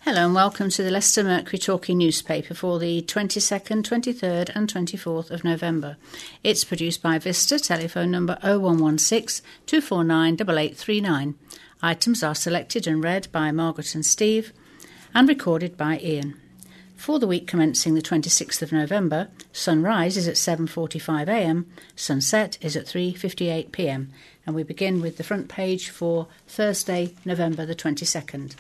Hello and welcome to the Leicester Mercury Talking newspaper for the 22nd, 23rd and 24th of November. It's produced by Vista, telephone number 0116 249 8839. Items are selected and read by Margaret and Steve and recorded by Ian. For the week commencing the 26th of November, sunrise is at 7:45am, sunset is at 3:58pm, and we begin with the front page for Thursday, November the 22nd.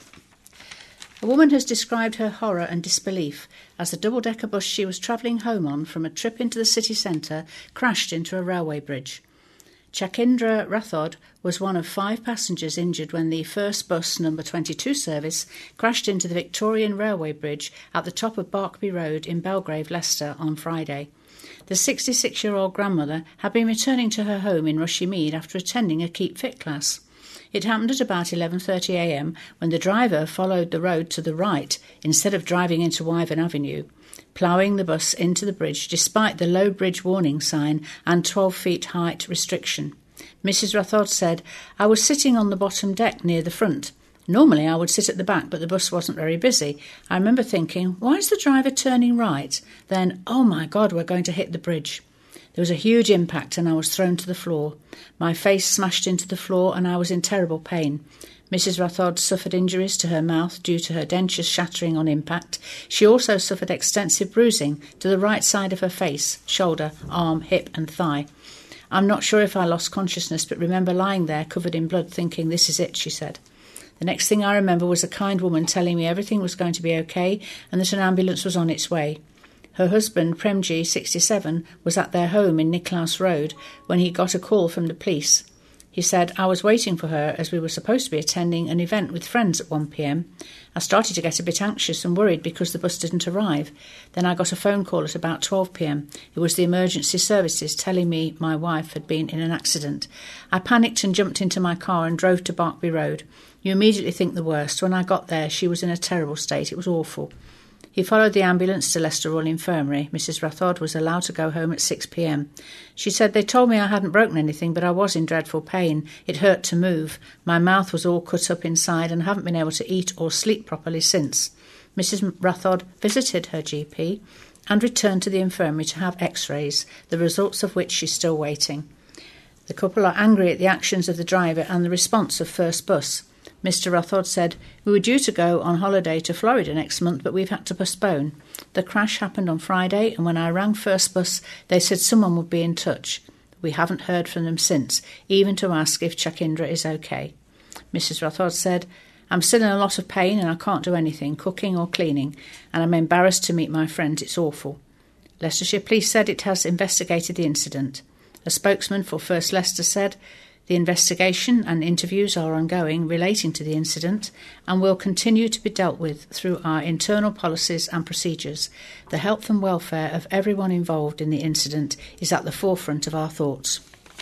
A woman has described her horror and disbelief as the double-decker bus she was travelling home on from a trip into the city centre crashed into a railway bridge. Chakindra Rathod was one of 5 passengers injured when the first bus number 22 service crashed into the Victorian Railway Bridge at the top of Barkby Road in Belgrave, Leicester on Friday. The 66-year-old grandmother had been returning to her home in Rushmead after attending a Keep Fit class. It happened at about 11:30am when the driver followed the road to the right instead of driving into Wyvern Avenue, ploughing the bus into the bridge despite the low bridge warning sign and 12 feet height restriction. Mrs. Rathod said, "I was sitting on the bottom deck near the front. Normally I would sit at the back, but the bus wasn't very busy. I remember thinking, why is the driver turning right? Then, oh my God, we're going to hit the bridge." There was a huge impact and I was thrown to the floor. My face smashed into the floor and I was in terrible pain. Mrs. Rathod suffered injuries to her mouth due to her dentures shattering on impact. She also suffered extensive bruising to the right side of her face, shoulder, arm, hip and thigh. "I'm not sure if I lost consciousness, but remember lying there covered in blood thinking this is it," she said. "The next thing I remember was a kind woman telling me everything was going to be okay and that an ambulance was on its way." Her husband, Premji, 67, was at their home in Nicholas Road when he got a call from the police. He said, "I was waiting for her as we were supposed to be attending an event with friends at 1pm. I started to get a bit anxious and worried because the bus didn't arrive. Then I got a phone call at about 12pm. It was the emergency services telling me my wife had been in an accident. I panicked and jumped into my car and drove to Barkby Road. You immediately think the worst. When I got there, she was in a terrible state. It was awful." He followed the ambulance to Leicester Royal Infirmary. Mrs. Rathod was allowed to go home at 6pm. She said, "They told me I hadn't broken anything, but I was in dreadful pain. It hurt to move. My mouth was all cut up inside and haven't been able to eat or sleep properly since." Mrs. Rathod visited her GP and returned to the infirmary to have x-rays, the results of which she's still waiting. The couple are angry at the actions of the driver and the response of First Bus. Mr. Rathod said, "We were due to go on holiday to Florida next month, but we've had to postpone. The crash happened on Friday, and when I rang First Bus, they said someone would be in touch. We haven't heard from them since, even to ask if Chakindra is okay." Mrs. Rathod said, "I'm still in a lot of pain and I can't do anything, cooking or cleaning, and I'm embarrassed to meet my friends. It's awful." Leicestershire Police said it has investigated the incident. A spokesman for First Leicester said, "The investigation and interviews are ongoing relating to the incident and will continue to be dealt with through our internal policies and procedures. The health and welfare of everyone involved in the incident is at the forefront of our thoughts."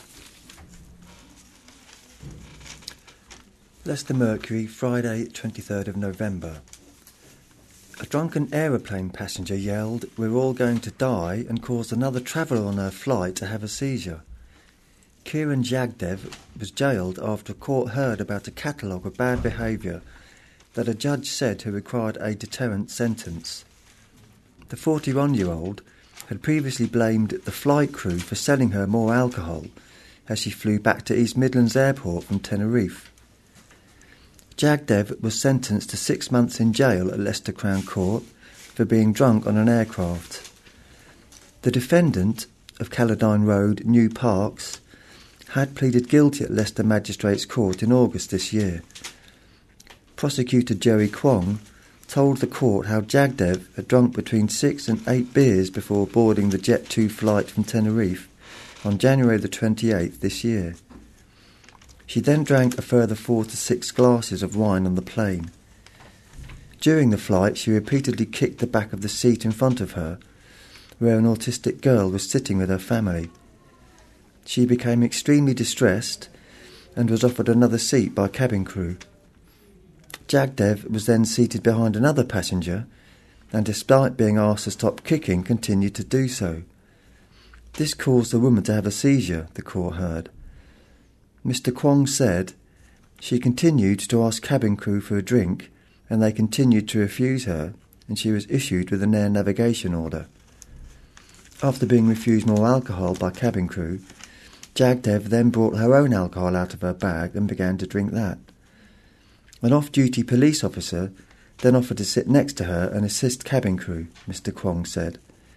Leicester Mercury, Friday, 23rd of November. A drunken aeroplane passenger yelled, "We're all going to die," and caused another traveller on her flight to have a seizure. Kiran Jagdev was jailed after a court heard about a catalogue of bad behaviour that a judge said had required a deterrent sentence. The 41-year-old had previously blamed the flight crew for selling her more alcohol as she flew back to East Midlands Airport from Tenerife. Jagdev was sentenced to 6 months in jail at Leicester Crown Court for being drunk on an aircraft. The defendant of Caledine Road, New Parks, had pleaded guilty at Leicester Magistrates Court in August this year. Prosecutor Jerry Kwong told the court how Jagdev had drunk between 6 and 8 beers before boarding the Jet2 flight from Tenerife on January the 28th this year. She then drank a further 4 to 6 glasses of wine on the plane. During the flight, she repeatedly kicked the back of the seat in front of her, where an autistic girl was sitting with her family. She became extremely distressed and was offered another seat by cabin crew. Jagdev was then seated behind another passenger and, despite being asked to stop kicking, continued to do so. This caused the woman to have a seizure, the court heard. Mr. Kwong said, "She continued to ask cabin crew for a drink and they continued to refuse her, and she was issued with an air navigation order. After being refused more alcohol by cabin crew, Jagdev then brought her own alcohol out of her bag and began to drink that. An off-duty police officer then offered to sit next to her and assist cabin crew, Mr. Kwong said.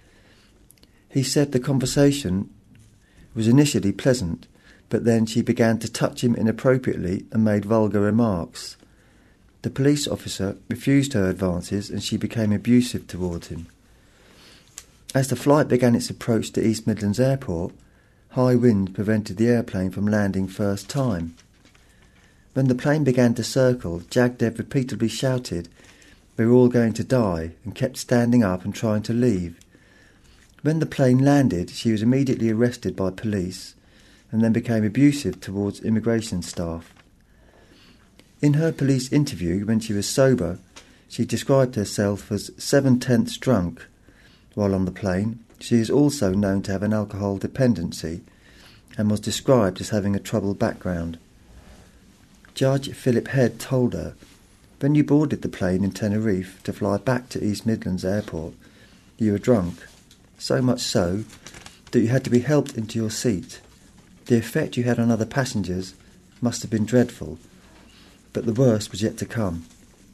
He said the conversation was initially pleasant, but then she began to touch him inappropriately and made vulgar remarks. The police officer refused her advances and she became abusive towards him. As the flight began its approach to East Midlands Airport, high wind prevented the airplane from landing first time. When the plane began to circle, Jagdev repeatedly shouted, "We're all going to die," and kept standing up and trying to leave. When the plane landed, she was immediately arrested by police and then became abusive towards immigration staff. In her police interview, when she was sober, she described herself as 7/10 drunk. While on the plane, she is also known to have an alcohol dependency and was described as having a troubled background. Judge Philip Head told her, "When you boarded the plane in Tenerife to fly back to East Midlands Airport, you were drunk, so much so that you had to be helped into your seat. The effect you had on other passengers must have been dreadful, but the worst was yet to come."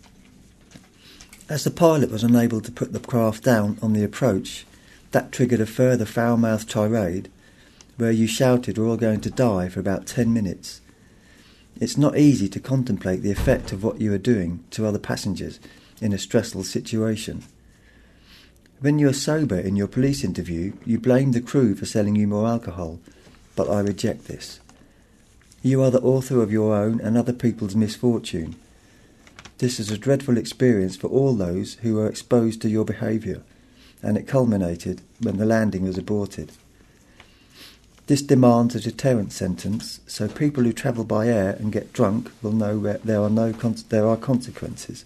As the pilot was unable to put the craft down on the approach, that triggered a further foul-mouthed tirade where you shouted "We're all going to die" for about 10 minutes. It's not easy to contemplate the effect of what you are doing to other passengers in a stressful situation. When you are sober in your police interview, you blame the crew for selling you more alcohol, but I reject this. You are the author of your own and other people's misfortune. This is a dreadful experience for all those who were exposed to your behaviour, and it culminated when the landing was aborted. This demands a deterrent sentence, so people who travel by air and get drunk will know there are consequences.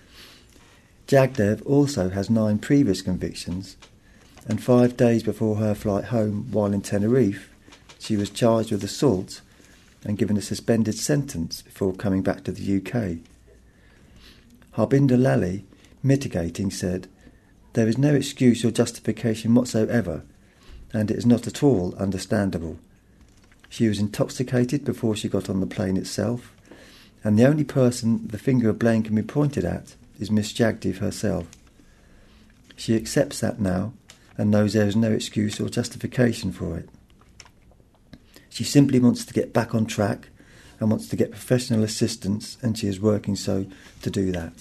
Jagdev also has 9 previous convictions, and 5 days before her flight home while in Tenerife, she was charged with assault and given a suspended sentence before coming back to the UK. Harbinder Lally, mitigating, said, "There is no excuse or justification whatsoever, and it is not at all understandable. She was intoxicated before she got on the plane itself, and the only person the finger of blame can be pointed at is Miss Jagdev herself. She accepts that now and knows there is no excuse or justification for it. She simply wants to get back on track and wants to get professional assistance, and she is working to do that."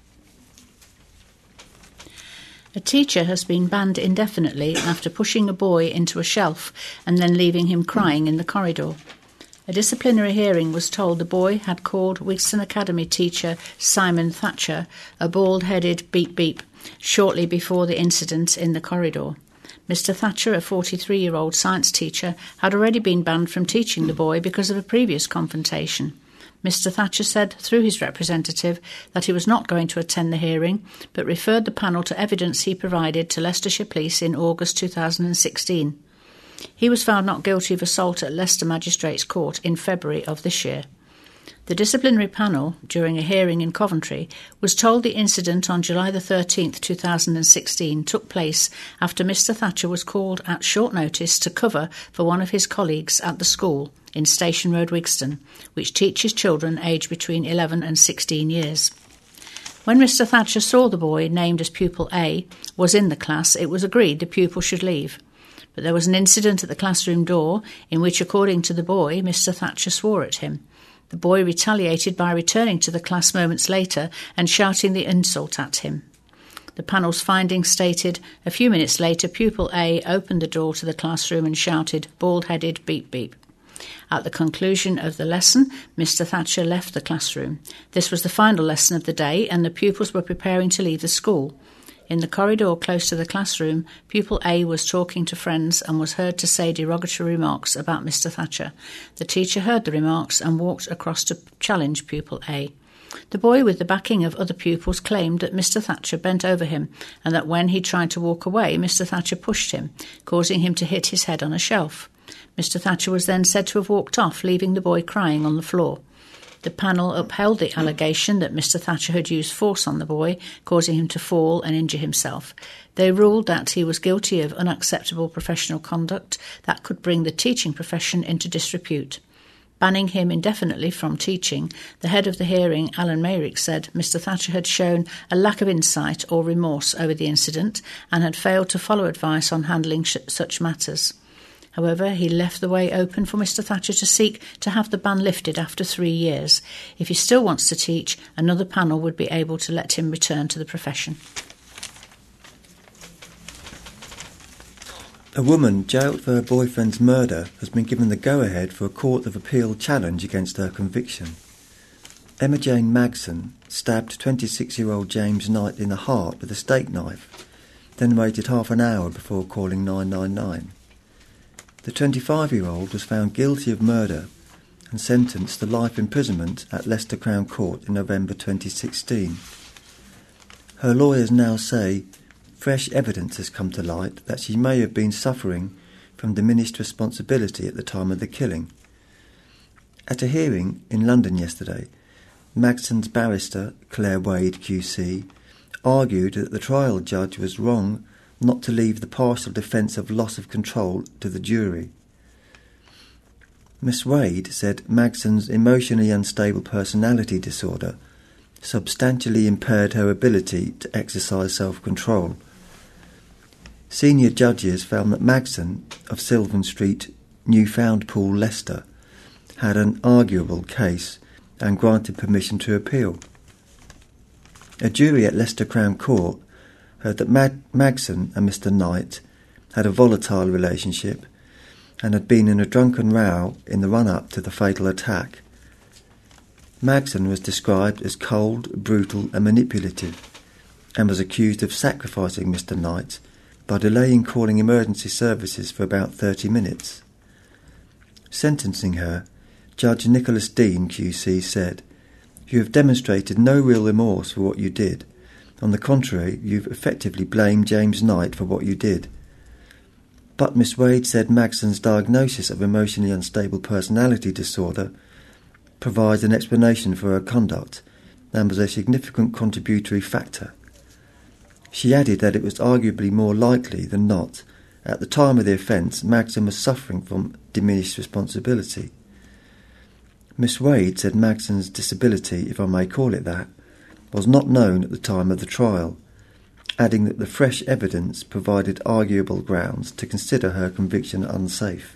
A teacher has been banned indefinitely after pushing a boy into a shelf and then leaving him crying in the corridor. A disciplinary hearing was told the boy had called Wigston Academy teacher Simon Thatcher a bald-headed beep-beep shortly before the incident in the corridor. Mr. Thatcher, a 43-year-old science teacher, had already been banned from teaching the boy because of a previous confrontation. Mr. Thatcher said through his representative that he was not going to attend the hearing, but referred the panel to evidence he provided to Leicestershire Police in August 2016. He was found not guilty of assault at Leicester Magistrates Court in February of this year. The disciplinary panel, during a hearing in Coventry, was told the incident on July the 13th, 2016 took place after Mr. Thatcher was called at short notice to cover for one of his colleagues at the school in Station Road, Wigston, which teaches children aged between 11 and 16 years. When Mr. Thatcher saw the boy named as pupil A was in the class, it was agreed the pupil should leave. But there was an incident at the classroom door in which, according to the boy, Mr. Thatcher swore at him. The boy retaliated by returning to the class moments later and shouting the insult at him. The panel's findings stated, a few minutes later, pupil A opened the door to the classroom and shouted, "Bald-headed beep beep." At the conclusion of the lesson, Mr. Thatcher left the classroom. This was the final lesson of the day, and the pupils were preparing to leave the school. In the corridor close to the classroom, pupil A was talking to friends and was heard to say derogatory remarks about Mr. Thatcher. The teacher heard the remarks and walked across to challenge pupil A. The boy, with the backing of other pupils, claimed that Mr. Thatcher bent over him and that when he tried to walk away, Mr. Thatcher pushed him, causing him to hit his head on a shelf. Mr. Thatcher was then said to have walked off, leaving the boy crying on the floor. The panel upheld the allegation that Mr. Thatcher had used force on the boy, causing him to fall and injure himself. They ruled that he was guilty of unacceptable professional conduct that could bring the teaching profession into disrepute. Banning him indefinitely from teaching, the head of the hearing, Alan Mayrick, said Mr. Thatcher had shown a lack of insight or remorse over the incident and had failed to follow advice on handling such matters. However, he left the way open for Mr. Thatcher to seek to have the ban lifted after 3 years. If he still wants to teach, another panel would be able to let him return to the profession. A woman jailed for her boyfriend's murder has been given the go-ahead for a Court of Appeal challenge against her conviction. Emma Jane Magson stabbed 26-year-old James Knight in the heart with a steak knife, then waited half an hour before calling 999. The 25-year-old was found guilty of murder and sentenced to life imprisonment at Leicester Crown Court in November 2016. Her lawyers now say fresh evidence has come to light that she may have been suffering from diminished responsibility at the time of the killing. At a hearing in London yesterday, Magson's barrister, Claire Wade QC, argued that the trial judge was wrong not to leave the partial defence of loss of control to the jury. Miss Wade said Magson's emotionally unstable personality disorder substantially impaired her ability to exercise self-control. Senior judges found that Magson of Sylvan Street, Newfoundpool, Leicester, had an arguable case and granted permission to appeal. A jury at Leicester Crown Court heard that Magson and Mr. Knight had a volatile relationship and had been in a drunken row in the run-up to the fatal attack. Magson was described as cold, brutal and manipulative, and was accused of sacrificing Mr. Knight by delaying calling emergency services for about 30 minutes. Sentencing her, Judge Nicholas Dean QC said, "You have demonstrated no real remorse for what you did. On the contrary, you've effectively blamed James Knight for what you did." But Miss Wade said Magson's diagnosis of emotionally unstable personality disorder provides an explanation for her conduct and was a significant contributory factor. She added that it was arguably more likely than not, at the time of the offence, Magson was suffering from diminished responsibility. Miss Wade said Magson's disability, if I may call it that, was not known at the time of the trial, adding that the fresh evidence provided arguable grounds to consider her conviction unsafe.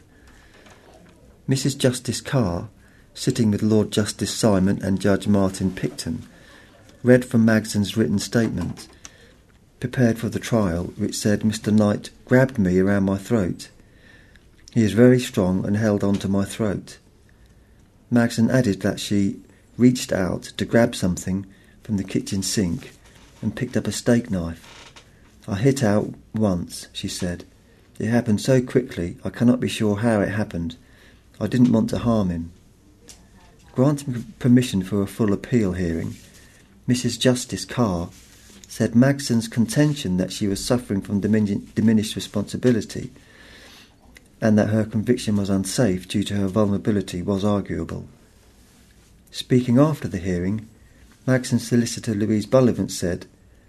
Mrs. Justice Carr, sitting with Lord Justice Simon and Judge Martin Picton, read from Magson's written statement, prepared for the trial, which said Mr. Knight grabbed me around my throat. He is very strong and held on to my throat. Magson added that she reached out to grab something from the kitchen sink and picked up a steak knife. "I hit out once," she said. "It happened so quickly I cannot be sure how it happened. I didn't want to harm him." Granting permission for a full appeal hearing, Mrs. Justice Carr said Magson's contention that she was suffering from diminished responsibility and that her conviction was unsafe due to her vulnerability was arguable. Speaking after the hearing, Magson's solicitor Louise Bullivant said,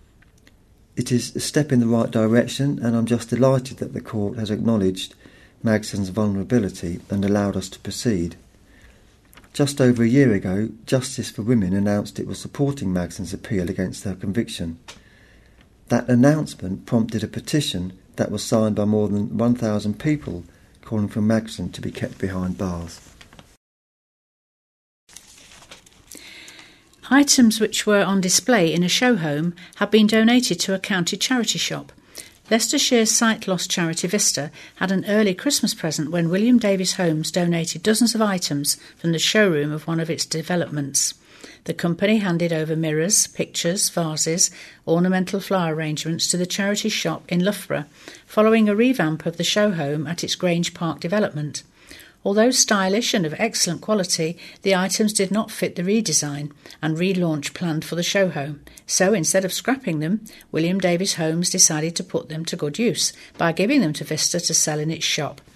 "It is a step in the right direction and I'm just delighted that the court has acknowledged Magson's vulnerability and allowed us to proceed. Just over a year ago, Justice for Women announced it was supporting Magson's appeal against her conviction. That announcement prompted a petition that was signed by more than 1,000 people calling for Magson to be kept behind bars." Items which were on display in a show home have been donated to a county charity shop. Leicestershire's sight-loss charity Vista had an early Christmas present when William Davies Homes donated dozens of items from the showroom of one of its developments. The company handed over mirrors, pictures, vases, ornamental flower arrangements to the charity shop in Loughborough, following a revamp of the show home at its Grange Park development. Although stylish and of excellent quality, the items did not fit the redesign and relaunch planned for the show home. So instead of scrapping them, William Davies Homes decided to put them to good use by giving them to Vista to sell in its shop.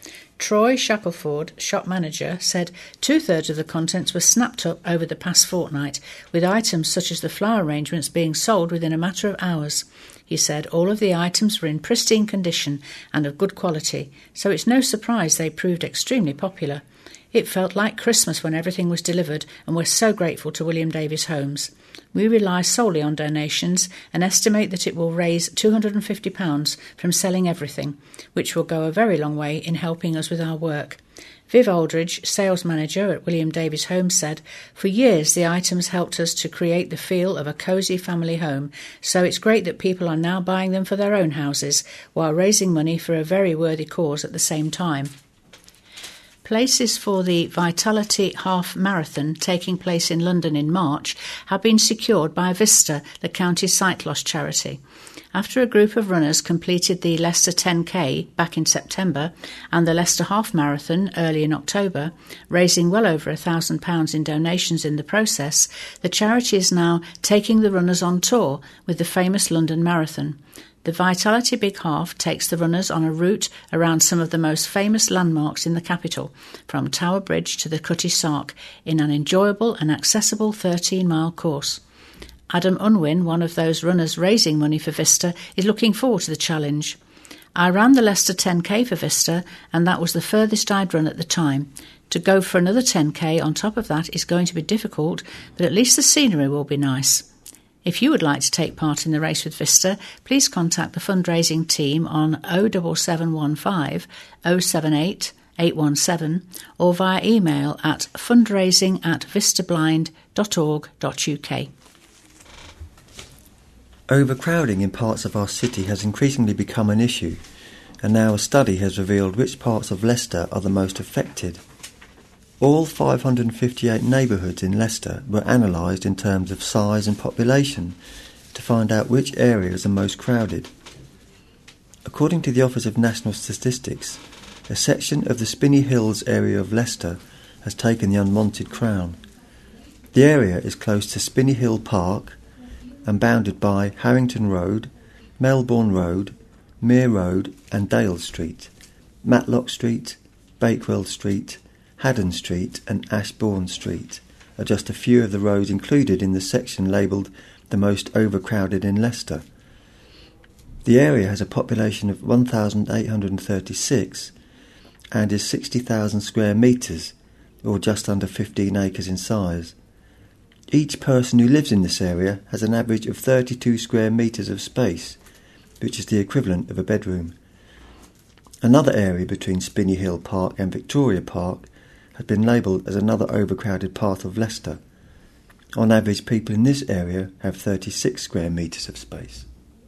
Troy Shackelford, shop manager, said 2/3 of the contents were snapped up over the past fortnight, with items such as the flower arrangements being sold within a matter of hours. He said all of the items were in pristine condition and of good quality, so it's no surprise they proved extremely popular. It felt like Christmas when everything was delivered, and we're so grateful to William Davies Homes. We rely solely on donations and estimate that it will raise £250 from selling everything, which will go a very long way in helping us with our work. Viv Aldridge, sales manager at William Davies Homes, said, "For years the items helped us to create the feel of a cosy family home, so it's great that people are now buying them for their own houses while raising money for a very worthy cause at the same time." Places for the Vitality Half Marathon taking place in London in March have been secured by Vista, the county sight loss charity. After a group of runners completed the Leicester 10K back in September and the Leicester Half Marathon early in October, raising well over £1,000 in donations in the process, the charity is now taking the runners on tour with the famous London Marathon. The Vitality Big Half takes the runners on a route around some of the most famous landmarks in the capital, from Tower Bridge to the Cutty Sark, in an enjoyable and accessible 13-mile course. Adam Unwin, one of those runners raising money for Vista, is looking forward to the challenge. "I ran the Leicester 10K for Vista, and that was the furthest I'd run at the time. To go for another 10K on top of that is going to be difficult, but at least the scenery will be nice." If you would like to take part in the race with Vista, please contact the fundraising team on 07715 078 817 or via email at fundraising@vistablind.org.uk. Overcrowding in parts of our city has increasingly become an issue, and now a study has revealed which parts of Leicester are the most affected. All 558 neighbourhoods in Leicester were analysed in terms of size and population to find out which areas are most crowded. According to the Office of National Statistics, a section of the Spinney Hills area of Leicester has taken the unwanted crown. The area is close to Spinney Hill Park and bounded by Harrington Road, Melbourne Road, Mere Road and Dale Street, Matlock Street, Bakewell Street, Haddon Street and Ashbourne Street are just a few of the roads included in the section labelled the most overcrowded in Leicester. The area has a population of 1,836 and is 60,000 square metres, or just under 15 acres in size. Each person who lives in this area has an average of 32 square metres of space, which is the equivalent of a bedroom. Another area between Spinney Hill Park and Victoria Park has been labelled as another overcrowded part of Leicester. On average, people in this area have 36 square metres of space.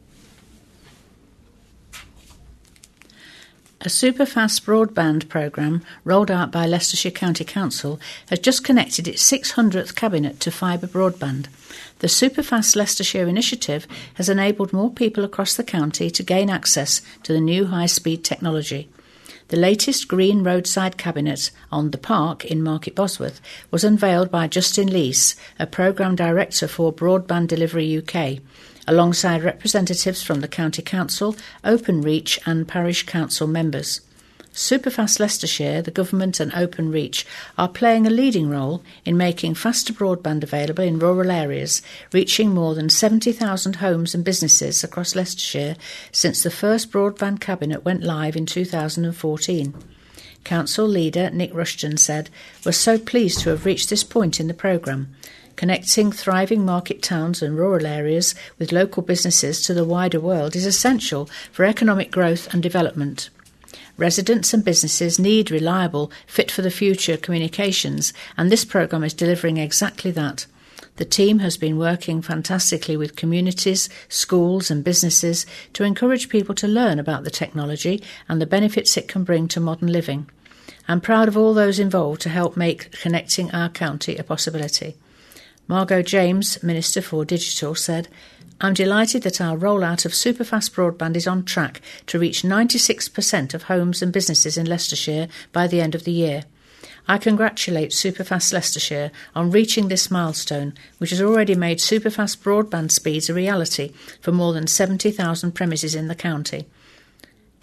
A superfast broadband programme rolled out by Leicestershire County Council has just connected its 600th cabinet to fibre broadband. The Superfast Leicestershire initiative has enabled more people across the county to gain access to the new high-speed technology. The latest green roadside cabinet on The Park in Market Bosworth was unveiled by Justin Lees, a programme director for Broadband Delivery UK, alongside representatives from the County Council, Openreach and Parish Council members. Superfast Leicestershire, the government and Openreach are playing a leading role in making faster broadband available in rural areas, reaching more than 70,000 homes and businesses across Leicestershire since the first broadband cabinet went live in 2014. Council leader Nick Rushton said, "We're so pleased to have reached this point in the programme. Connecting thriving market towns and rural areas with local businesses to the wider world is essential for economic growth and development. Residents and businesses need reliable, fit-for-the-future communications, and this programme is delivering exactly that. The team has been working fantastically with communities, schools and businesses to encourage people to learn about the technology and the benefits it can bring to modern living. I'm proud of all those involved to help make connecting our county a possibility." Margot James, Minister for Digital, said, "I'm delighted that our rollout of superfast broadband is on track to reach 96% of homes and businesses in Leicestershire by the end of the year. I congratulate Superfast Leicestershire on reaching this milestone, which has already made superfast broadband speeds a reality for more than 70,000 premises in the county."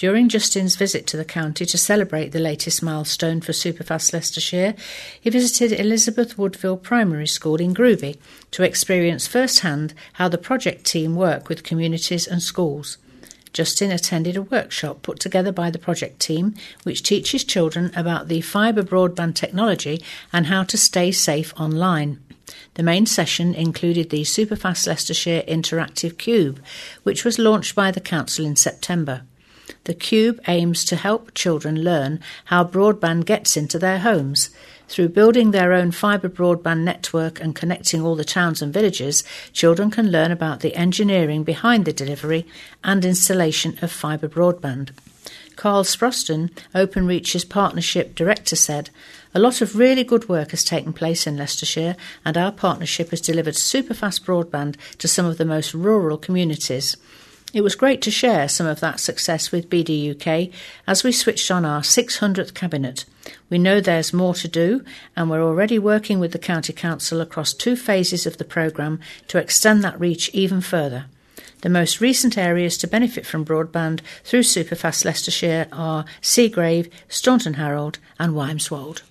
During Justin's visit to the county to celebrate the latest milestone for Superfast Leicestershire, he visited Elizabeth Woodville Primary School in Groovy to experience firsthand how the project team work with communities and schools. Justin attended a workshop put together by the project team, which teaches children about the fibre broadband technology and how to stay safe online. The main session included the Superfast Leicestershire Interactive Cube, which was launched by the council in September. The Cube aims to help children learn how broadband gets into their homes. Through building their own fibre broadband network and connecting all the towns and villages, children can learn about the engineering behind the delivery and installation of fibre broadband. Carl Sproston, Openreach's partnership director, said, "A lot of really good work has taken place in Leicestershire, and our partnership has delivered superfast broadband to some of the most rural communities. It was great to share some of that success with BDUK as we switched on our 600th cabinet. We know there's more to do, and we're already working with the County Council across 2 phases of the programme to extend that reach even further. The most recent areas to benefit from broadband through Superfast Leicestershire are Seagrave, Staunton Harold and Wymeswold."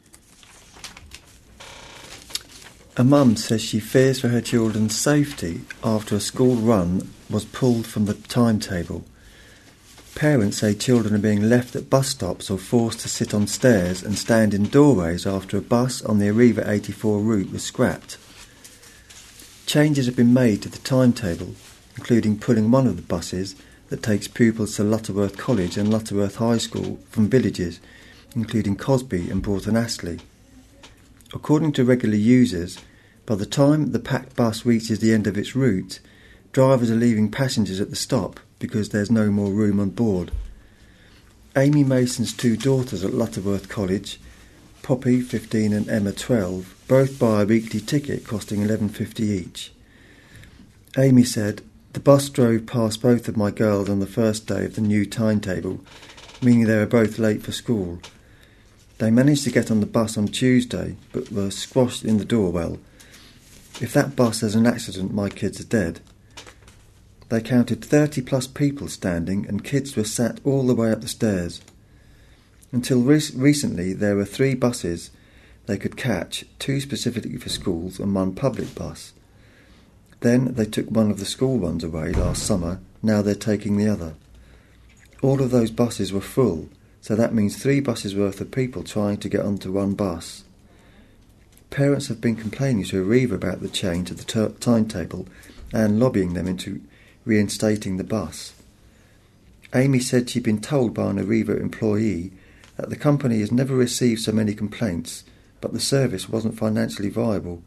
A mum says she fears for her children's safety after a school run was pulled from the timetable. Parents say children are being left at bus stops or forced to sit on stairs and stand in doorways after a bus on the Arriva 84 route was scrapped. Changes have been made to the timetable, including pulling one of the buses that takes pupils to Lutterworth College and Lutterworth High School from villages, including Cosby and Broughton Astley. According to regular users, by the time the packed bus reaches the end of its route, drivers are leaving passengers at the stop because there's no more room on board. Amy Mason's 2 daughters at Lutterworth College, Poppy 15 and Emma 12, both buy a weekly ticket costing $11.50 each. Amy said, "The bus drove past both of my girls on the first day of the new timetable, meaning they were both late for school. They managed to get on the bus on Tuesday, but were squashed in the door. Well, if that bus has an accident, my kids are dead." They counted 30 plus people standing, and kids were sat all the way up the stairs. Until recently there were 3 buses they could catch, 2 specifically for schools and 1 public bus. Then they took one of the school ones away last summer, now they're taking the other. All of those buses were full, so that means 3 buses worth of people trying to get onto one bus. Parents have been complaining to Arriva about the change of the timetable and lobbying them into reinstating the bus. Amy said she'd been told by an Arriva employee that the company has never received so many complaints, but the service wasn't financially viable.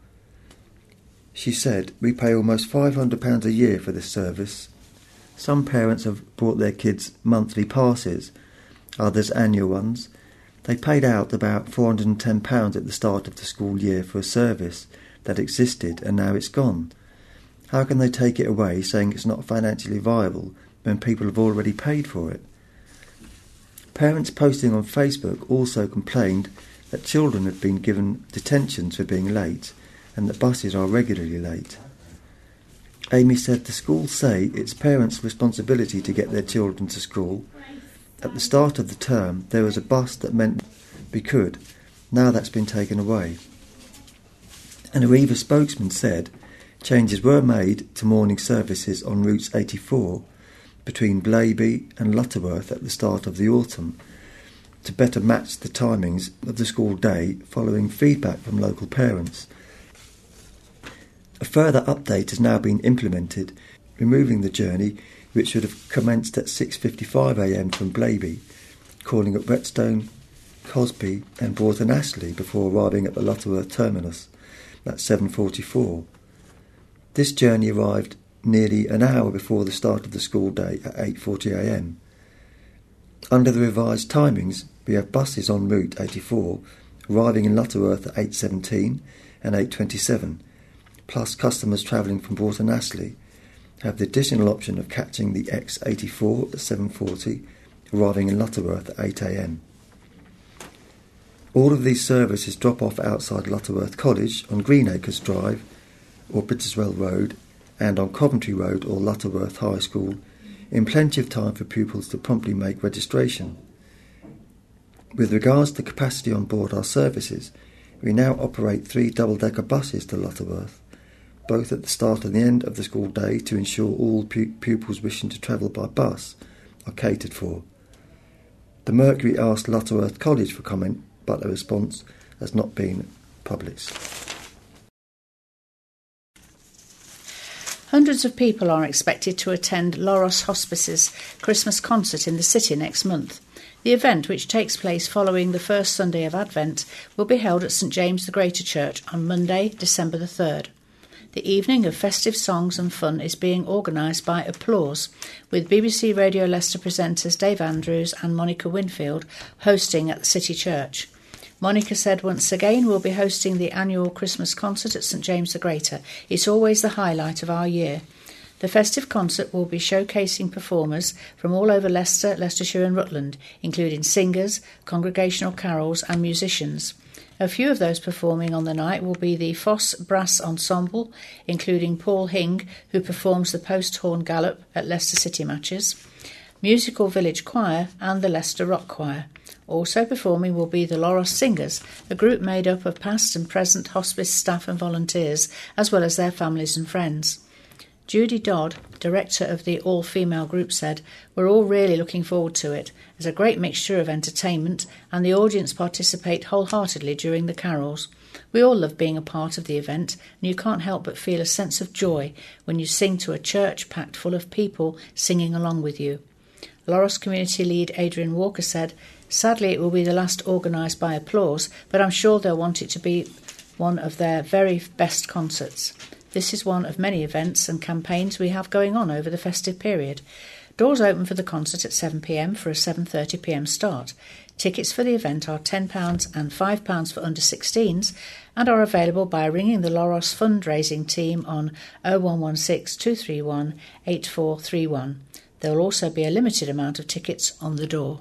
She said, "We pay almost £500 a year for this service. Some parents have bought their kids monthly passes, others annual ones. They paid out about £410 at the start of the school year for a service that existed, and now it's gone. How can they take it away saying it's not financially viable when people have already paid for it?" Parents posting on Facebook also complained that children had been given detentions for being late and that buses are regularly late. Amy said the schools say it's parents' responsibility to get their children to school. At the start of the term there was a bus that meant we could. Now that's been taken away. An Arriva spokesman said changes were made to morning services on routes 84 between Blaby and Lutterworth at the start of the autumn to better match the timings of the school day following feedback from local parents. A further update has now been implemented, removing the journey which should have commenced at 6:55 a.m. from Blaby, calling at Whetstone, Cosby and Broughton Astley before arriving at the Lutterworth terminus at 7:44. This journey arrived nearly an hour before the start of the school day at 8:40 a.m. Under the revised timings, we have buses on route 84 arriving in Lutterworth at 8:17 and 8:27, plus customers travelling from Broughton Astley have the additional option of catching the X84 at 7:40, arriving in Lutterworth at 8 a.m. All of these services drop off outside Lutterworth College on Greenacres Drive or Brittiswell Road, and on Coventry Road or Lutterworth High School in plenty of time for pupils to promptly make registration. With regards to capacity on board our services, we now operate 3 double-decker buses to Lutterworth, both at the start and the end of the school day, to ensure all pupils wishing to travel by bus are catered for. The Mercury asked Lutterworth College for comment, but a response has not been published. Hundreds of people are expected to attend Loros Hospice's Christmas concert in the city next month. The event, which takes place following the first Sunday of Advent, will be held at St James the Greater Church on Monday, December the 3rd. The evening of festive songs and fun is being organised by Applause, with BBC Radio Leicester presenters Dave Andrews and Monica Winfield hosting at the City Church. Monica said once again we'll be hosting the annual Christmas concert at St James the Greater. It's always the highlight of our year. The festive concert will be showcasing performers from all over Leicester, Leicestershire and Rutland, including singers, congregational carols and musicians. A few of those performing on the night will be the Foss Brass Ensemble, including Paul Hing, who performs the post-horn gallop at Leicester City matches, Musical Village Choir and the Leicester Rock Choir. Also performing will be the Loros Singers, a group made up of past and present hospice staff and volunteers, as well as their families and friends. Judy Dodd, director of the all-female group, said, "We're all really looking forward to it. There's a great mixture of entertainment and the audience participate wholeheartedly during the carols. We all love being a part of the event, and you can't help but feel a sense of joy when you sing to a church packed full of people singing along with you." Loros community lead Adrian Walker said, "Sadly it will be the last organised by Applause, but I'm sure they'll want it to be one of their very best concerts. This is one of many events and campaigns we have going on over the festive period. Doors open for the concert at 7 p.m. for a 7:30 p.m. start. Tickets for the event are £10 and £5 for under 16s and are available by ringing the Loros fundraising team on 0116 231 8431. There will also be a limited amount of tickets on the door.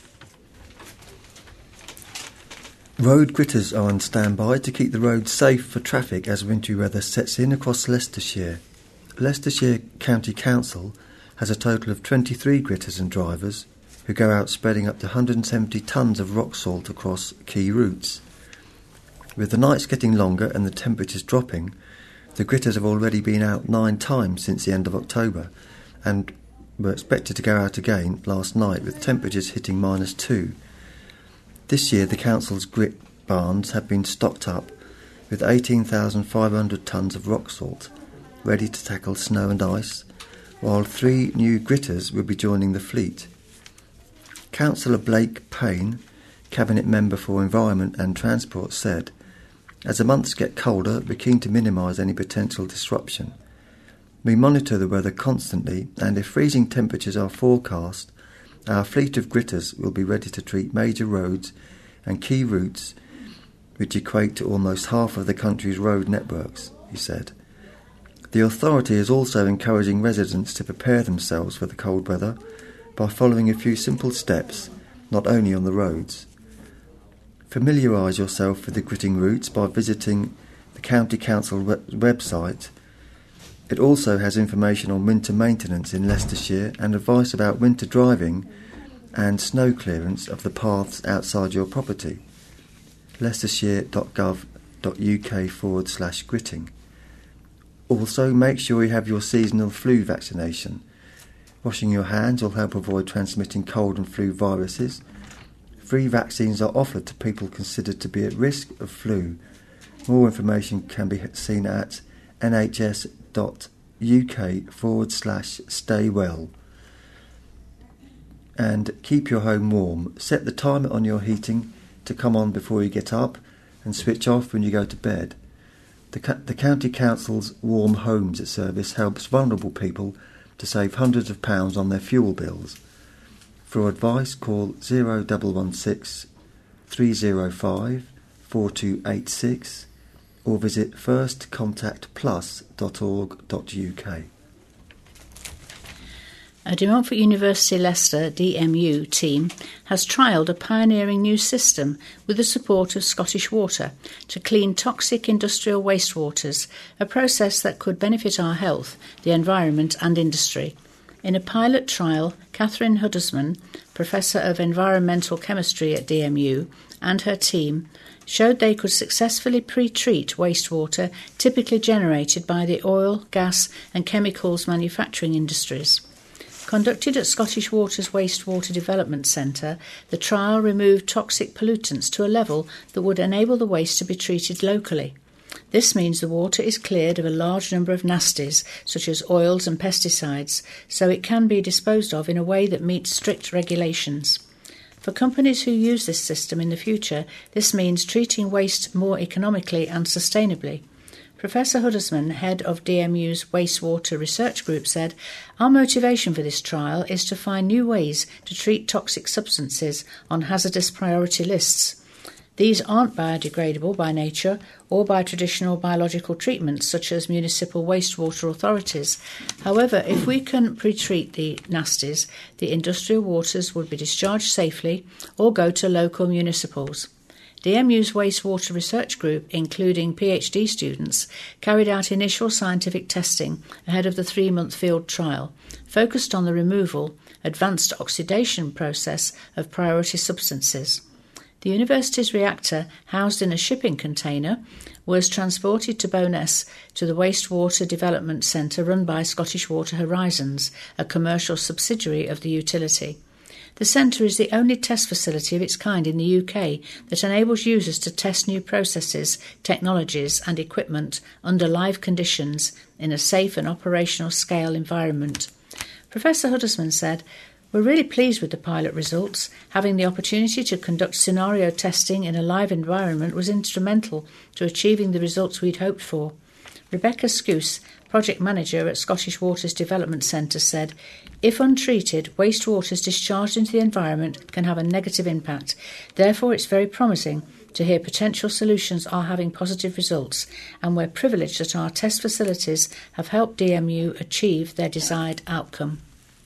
Road gritters are on standby to keep the roads safe for traffic as wintry weather sets in across Leicestershire. Leicestershire County Council has a total of 23 gritters and drivers who go out spreading up to 170 tonnes of rock salt across key routes. With the nights getting longer and the temperatures dropping, the gritters have already been out 9 times since the end of October and were expected to go out again last night with temperatures hitting -2. This year the council's grit barns have been stocked up with 18,500 tonnes of rock salt, ready to tackle snow and ice, while 3 new gritters will be joining the fleet. Councillor Blake Payne, Cabinet Member for Environment and Transport, said, "As the months get colder, we're keen to minimise any potential disruption. We monitor the weather constantly, and if freezing temperatures are forecast, our fleet of gritters will be ready to treat major roads and key routes which equate to almost half of the country's road networks," he said. The authority is also encouraging residents to prepare themselves for the cold weather by following a few simple steps, not only on the roads. Familiarise yourself with the gritting routes by visiting the County Council website. It also has information on winter maintenance in Leicestershire and advice about winter driving and snow clearance of the paths outside your property. leicestershire.gov.uk/gritting. Also, make sure you have your seasonal flu vaccination. Washing your hands will help avoid transmitting cold and flu viruses. Free vaccines are offered to people considered to be at risk of flu. More information can be seen at nhs.uk/staywell. And keep your home warm. Set the timer on your heating to come on before you get up and switch off when you go to bed. The County Council's Warm Homes service helps vulnerable people to save hundreds of pounds on their fuel bills. For advice, call 0116 305 4286 or visit firstcontactplus.org.uk. A De Montfort University Leicester DMU team has trialled a pioneering new system with the support of Scottish Water to clean toxic industrial wastewaters, a process that could benefit our health, the environment and industry. In a pilot trial, Catherine Huddersman, Professor of Environmental Chemistry at DMU, and her team showed they could successfully pre-treat wastewater typically generated by the oil, gas and chemicals manufacturing industries. Conducted at Scottish Water's Wastewater Development Centre, the trial removed toxic pollutants to a level that would enable the waste to be treated locally. This means the water is cleared of a large number of nasties, such as oils and pesticides, so it can be disposed of in a way that meets strict regulations. For companies who use this system in the future, this means treating waste more economically and sustainably. Professor Huddersman, head of DMU's Wastewater Research Group, said, "Our motivation for this trial is to find new ways to treat toxic substances on hazardous priority lists. These aren't biodegradable by nature or by traditional biological treatments such as municipal wastewater authorities. However, if we can pre-treat the nasties, the industrial waters would be discharged safely or go to local municipals." DMU's Wastewater Research Group, including PhD students, carried out initial scientific testing ahead of the 3-month field trial, focused on the removal, advanced oxidation process of priority substances. The university's reactor, housed in a shipping container, was transported to Bowness to the Wastewater Development Centre run by Scottish Water Horizons, a commercial subsidiary of the utility. The centre is the only test facility of its kind in the UK that enables users to test new processes, technologies and equipment under live conditions in a safe and operational scale environment. Professor Huddersman said, "We're really pleased with the pilot results. Having the opportunity to conduct scenario testing in a live environment was instrumental to achieving the results we'd hoped for." Rebecca Scouse, project manager at Scottish Water's Development Centre, said, "If untreated, wastewaters discharged into the environment can have a negative impact. Therefore, it's very promising to hear potential solutions are having positive results, and we're privileged that our test facilities have helped DMU achieve their desired outcome."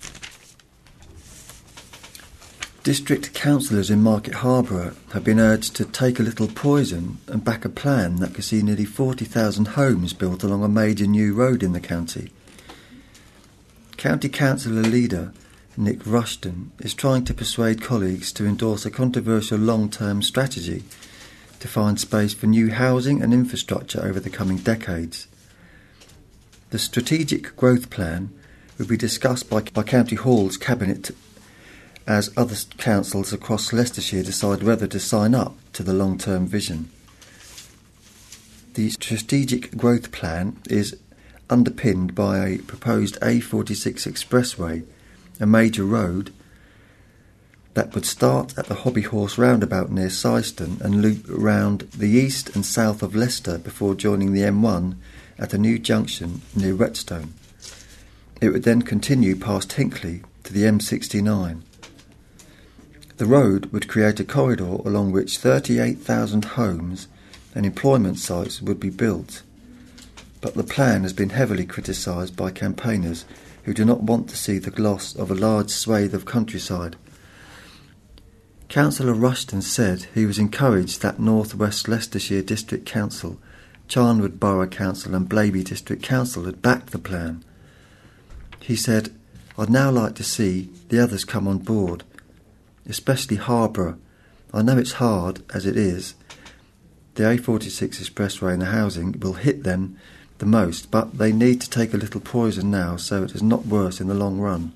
District councillors in Market Harborough have been urged to take a little poison and back a plan that could see nearly 40,000 homes built along a major new road in the county. County Councillor leader Nick Rushton is trying to persuade colleagues to endorse a controversial long-term strategy to find space for new housing and infrastructure over the coming decades. The strategic growth plan will be discussed by County Hall's Cabinet as other councils across Leicestershire decide whether to sign up to the long-term vision. The strategic growth plan is underpinned by a proposed A46 expressway, a major road that would start at the Hobby Horse roundabout near Syston and loop round the east and south of Leicester before joining the M1 at a new junction near Whetstone. It would then continue past Hinckley to the M69. The road would create a corridor along which 38,000 homes and employment sites would be built. But the plan has been heavily criticised by campaigners who do not want to see the loss of a large swathe of countryside. Councillor Rushton said he was encouraged that North West Leicestershire District Council, Charnwood Borough Council and Blaby District Council had backed the plan. He said, "I'd now like to see the others come on board, especially Harborough. I know it's hard as it is. The A46 expressway and the housing will hit them the most, but they need to take a little poison now so it is not worse in the long run.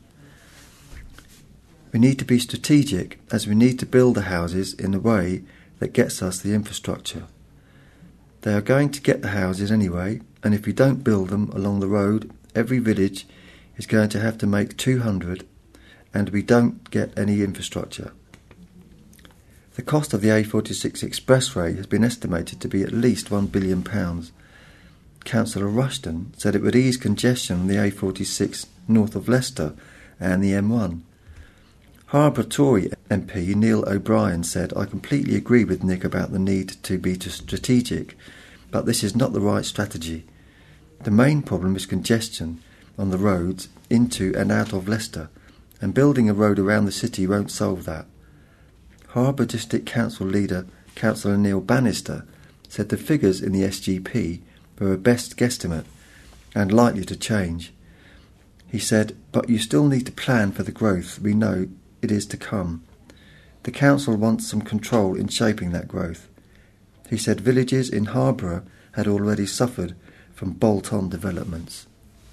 We need to be strategic as we need to build the houses in a way that gets us the infrastructure. They are going to get the houses anyway, and if we don't build them along the road, every village is going to have to make 200 and we don't get any infrastructure." The cost of the A46 expressway has been estimated to be at least £1 billion. Councillor Rushton said it would ease congestion on the A46 north of Leicester and the M1. Harborough Tory MP Neil O'Brien said, "I completely agree with Nick about the need to be strategic, but this is not the right strategy. The main problem is congestion on the roads into and out of Leicester, and building a road around the city won't solve that." Harborough District Council leader Councillor Neil Bannister said the figures in the SGP were a best guesstimate and likely to change. He said, "But you still need to plan for the growth we know it is to come. The council wants some control in shaping that growth." He said villages in Harborough had already suffered from bolt-on developments.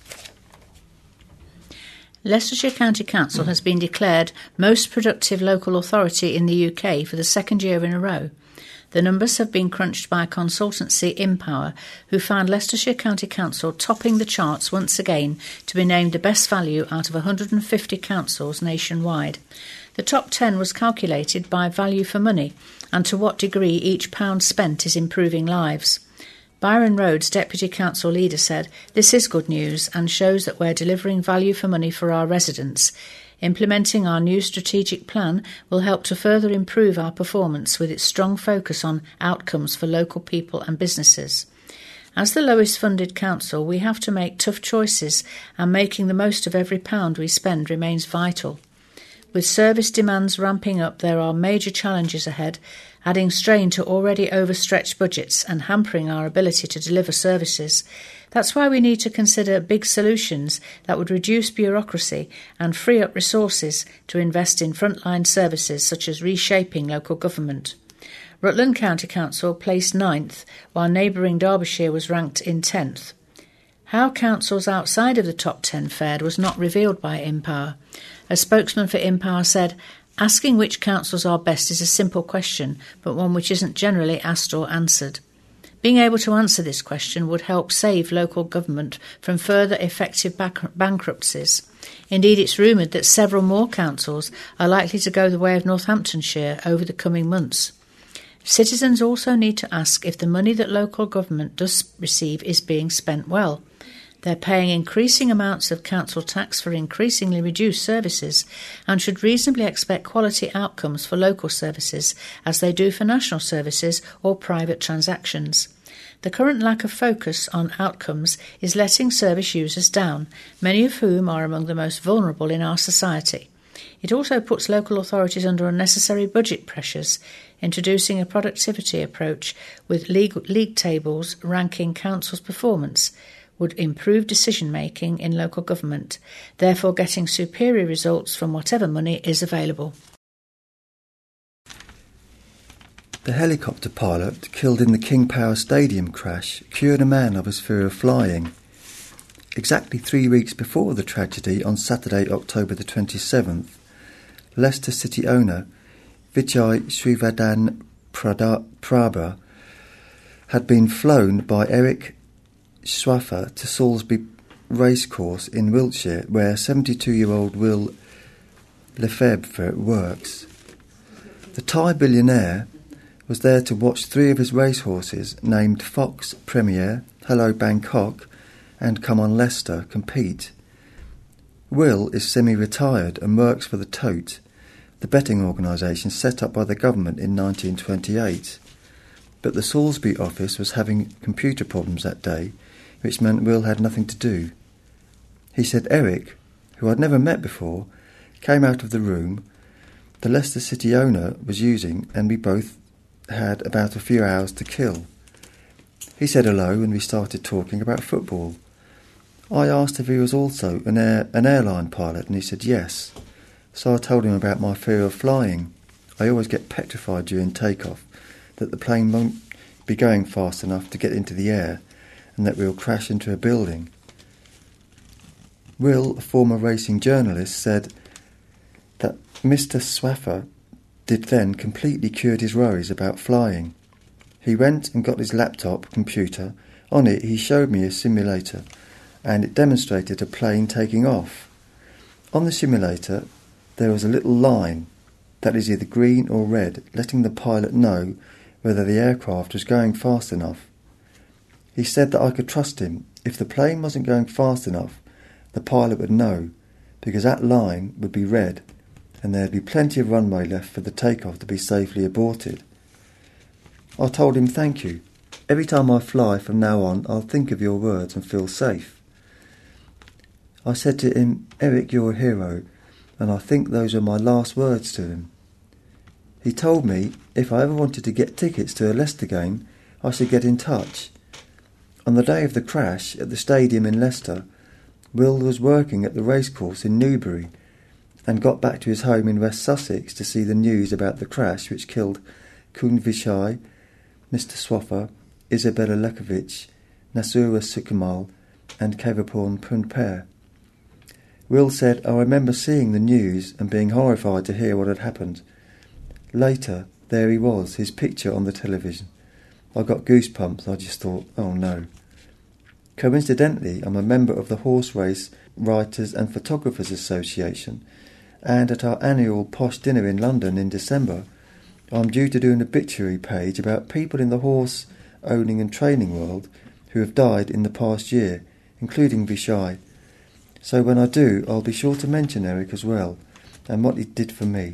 Leicestershire County Council has been declared most productive local authority in the UK for the second year in a row. The numbers have been crunched by consultancy InPower, who found Leicestershire County Council topping the charts once again to be named the best value out of 150 councils nationwide. The top 10 was calculated by value for money and to what degree each pound spent is improving lives. Byron Rhodes, Deputy Council Leader, said, "This is good news and shows that we're delivering value for money for our residents. Implementing our new strategic plan will help to further improve our performance with its strong focus on outcomes for local people and businesses. As the lowest funded council, we have to make tough choices, and making the most of every pound we spend remains vital. With service demands ramping up, there are major challenges ahead, adding strain to already overstretched budgets and hampering our ability to deliver services. That's why we need to consider big solutions that would reduce bureaucracy and free up resources to invest in frontline services such as reshaping local government." Rutland County Council placed 9th, while neighbouring Derbyshire was ranked in 10th. How councils outside of the top 10 fared was not revealed by InPower. A spokesman for InPower said, "Asking which councils are best is a simple question, but one which isn't generally asked or answered. Being able to answer this question would help save local government from further effective bankruptcies. Indeed, it's rumoured that several more councils are likely to go the way of Northamptonshire over the coming months. Citizens also need to ask if the money that local government does receive is being spent well. They're paying increasing amounts of council tax for increasingly reduced services and should reasonably expect quality outcomes for local services as they do for national services or private transactions. The current lack of focus on outcomes is letting service users down, many of whom are among the most vulnerable in our society. It also puts local authorities under unnecessary budget pressures, introducing a productivity approach with league tables ranking councils' performance would improve decision-making in local government, therefore getting superior results from whatever money is available." The helicopter pilot killed in the King Power Stadium crash cured a man of his fear of flying. Exactly 3 weeks before the tragedy, on Saturday, October the 27th, Leicester City owner Vijay Srivardhan Prabha had been flown by Eric Swaffer to Salisbury Racecourse in Wiltshire, where 72-year-old Will Lefebvre works. The Thai billionaire was there to watch 3 of his racehorses, named Fox, Premier, Hello Bangkok and Come On Leicester, compete. Will is semi-retired and works for the Tote, the betting organisation set up by the government in 1928. But the Salisbury office was having computer problems that day, which meant Will had nothing to do. He said Eric, who I'd never met before, came out of the room the Leicester City owner was using, and we both had about a few hours to kill. He said hello and we started talking about football. I asked if he was also an airline pilot, and he said yes. So I told him about my fear of flying. I always get petrified during takeoff, that the plane won't be going fast enough to get into the air and that we'll crash into a building. Will, a former racing journalist, said that Mr. Swaffer did then completely cured his worries about flying. He went and got his laptop computer. On it he showed me a simulator and it demonstrated a plane taking off. On the simulator there was a little line that is either green or red, letting the pilot know whether the aircraft was going fast enough. He said that I could trust him. If the plane wasn't going fast enough, the pilot would know, because that line would be red and there'd be plenty of runway left for the takeoff to be safely aborted. I told him thank you. Every time I fly from now on, I'll think of your words and feel safe. I said to him, Eric, you're a hero, and I think those are my last words to him. He told me if I ever wanted to get tickets to a Leicester game, I should get in touch. On the day of the crash at the stadium in Leicester, Will was working at the racecourse in Newbury and got back to his home in West Sussex to see the news about the crash which killed Kun Vishai, Mr. Swaffer, Isabella Lekovich, Nasura Sukamal and Kevaporn Punper. Will said, "I remember seeing the news and being horrified to hear what had happened. Later, there he was, his picture on the television. I got goosebumps. I just thought, oh no." Coincidentally, I'm a member of the Horse Race Writers and Photographers Association, and at our annual Posh Dinner in London in December, I'm due to do an obituary page about people in the horse owning and training world who have died in the past year, including Vishai. So when I do, I'll be sure to mention Eric as well, and what he did for me.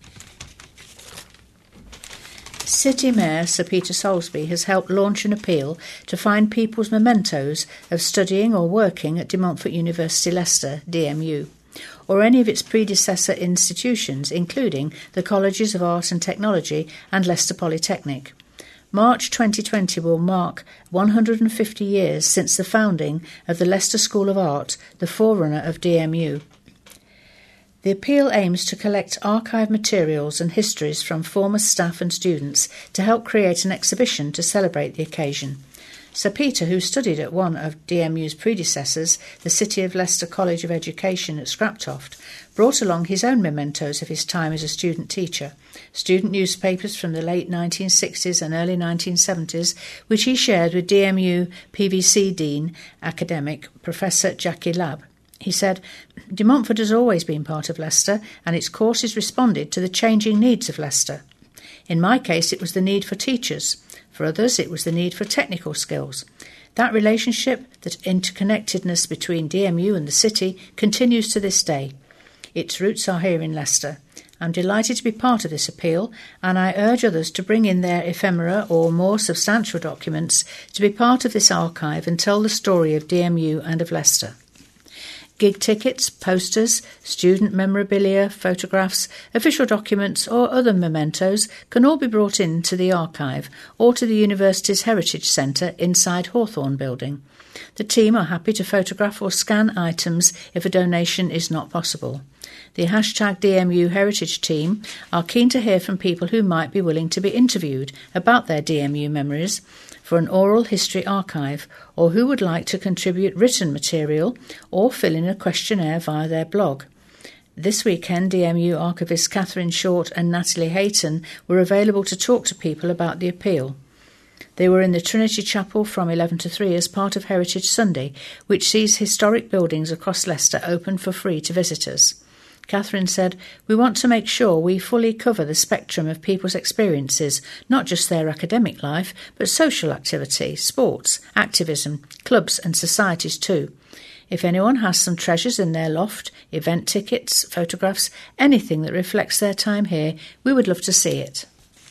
City Mayor Sir Peter Soulsby has helped launch an appeal to find people's mementos of studying or working at De Montfort University Leicester, DMU, or any of its predecessor institutions, including the Colleges of Art and Technology and Leicester Polytechnic. March 2020 will mark 150 years since the founding of the Leicester School of Art, the forerunner of DMU. The appeal aims to collect archive materials and histories from former staff and students to help create an exhibition to celebrate the occasion. Sir Peter, who studied at one of DMU's predecessors, the City of Leicester College of Education at Scraptoft, brought along his own mementos of his time as a student teacher, student newspapers from the late 1960s and early 1970s, which he shared with DMU PVC Dean Academic Professor Jackie Labb. He said, "De Montfort has always been part of Leicester, and its courses responded to the changing needs of Leicester. In my case, it was the need for teachers. For others, it was the need for technical skills. That relationship, that interconnectedness between DMU and the city continues to this day. Its roots are here in Leicester. I'm delighted to be part of this appeal, and I urge others to bring in their ephemera or more substantial documents to be part of this archive and tell the story of DMU and of Leicester." Gig tickets, posters, student memorabilia, photographs, official documents or other mementos can all be brought in to the archive or to the university's Heritage Centre inside Hawthorne Building. The team are happy to photograph or scan items if a donation is not possible. The #DMU Heritage team are keen to hear from people who might be willing to be interviewed about their DMU memories for an oral history archive, or who would like to contribute written material or fill in a questionnaire via their blog. This weekend, DMU archivists Catherine Short and Natalie Hayton were available to talk to people about the appeal. They were in the Trinity Chapel from 11 to 3 as part of Heritage Sunday, which sees historic buildings across Leicester open for free to visitors. Catherine said, "We want to make sure we fully cover the spectrum of people's experiences, not just their academic life, but social activity, sports, activism, clubs and societies too. If anyone has some treasures in their loft, event tickets, photographs, anything that reflects their time here, we would love to see it."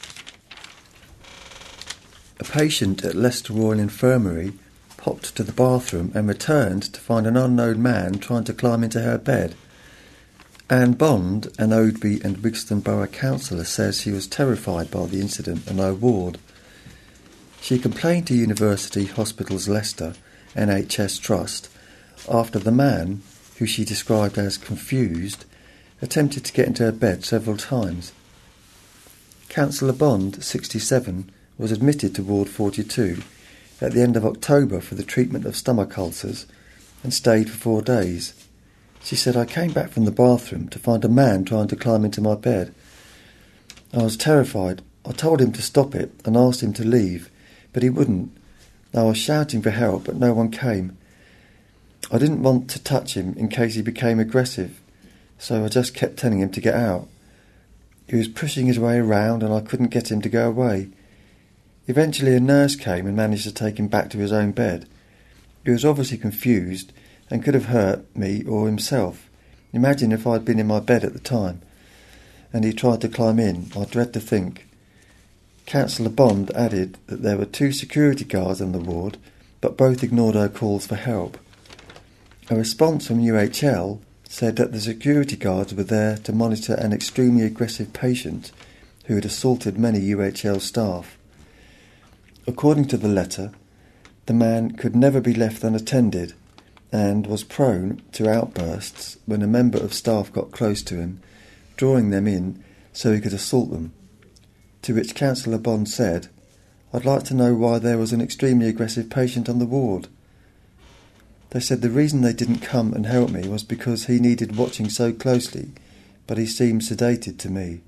A patient at Leicester Royal Infirmary popped to the bathroom and returned to find an unknown man trying to climb into her bed. Anne Bond, an Oadby and Wigston Borough councillor, says she was terrified by the incident on her ward. She complained to University Hospitals Leicester NHS Trust after the man, who she described as confused, attempted to get into her bed several times. Councillor Bond, 67, was admitted to Ward 42 at the end of October for the treatment of stomach ulcers and stayed for 4 days. She said, "I came back from the bathroom to find a man trying to climb into my bed. I was terrified. I told him to stop it and asked him to leave, but he wouldn't. I was shouting for help, but no one came. I didn't want to touch him in case he became aggressive, so I just kept telling him to get out. He was pushing his way around and I couldn't get him to go away. Eventually a nurse came and managed to take him back to his own bed. He was obviously confused and could have hurt me or himself. Imagine if I'd been in my bed at the time and he tried to climb in. I dread to think." Councillor Bond added that there were 2 security guards on the ward, but both ignored her calls for help. A response from UHL said that the security guards were there to monitor an extremely aggressive patient who had assaulted many UHL staff. According to the letter, the man could never be left unattended, and was prone to outbursts when a member of staff got close to him, drawing them in so he could assault them. To which Councillor Bond said, "I'd like to know why there was an extremely aggressive patient on the ward." They said the reason they didn't come and help me was because he needed watching so closely, but he seemed sedated to me.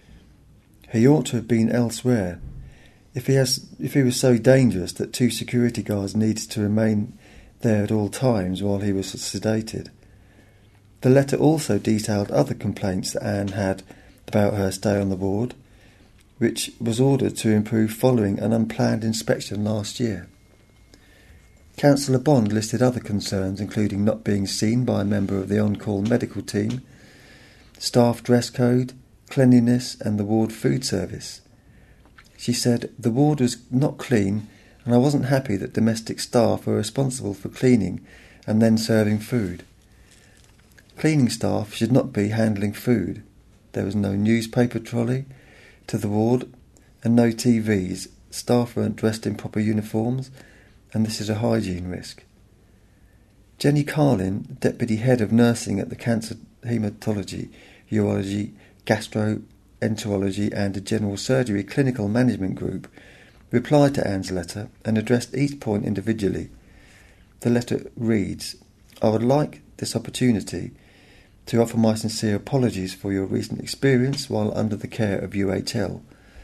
He ought to have been elsewhere. If he was so dangerous that 2 security guards needed to remain there at all times while he was sedated. The letter also detailed other complaints that Anne had about her stay on the ward, which was ordered to improve following an unplanned inspection last year. Councillor Bond listed other concerns, including not being seen by a member of the on-call medical team, staff dress code, cleanliness and the ward food service. She said, "The ward was not clean and I wasn't happy that domestic staff were responsible for cleaning and then serving food. Cleaning staff should not be handling food. There was no newspaper trolley to the ward and no TVs. Staff weren't dressed in proper uniforms and this is a hygiene risk." Jenny Carlin, Deputy Head of Nursing at the Cancer Haematology, Urology, Gastroenterology and General Surgery Clinical Management Group, replied to Anne's letter and addressed each point individually. The letter reads, "I would like this opportunity to offer my sincere apologies for your recent experience while under the care of UHL.